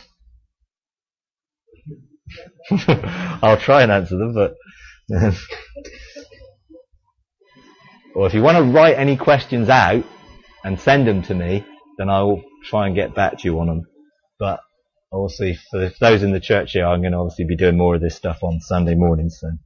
I'll try and answer them, but or if you want to write any questions out and send them to me, then I'll try and get back to you on them. But obviously, for those in the church here, I'm going to obviously be doing more of this stuff on Sunday mornings, so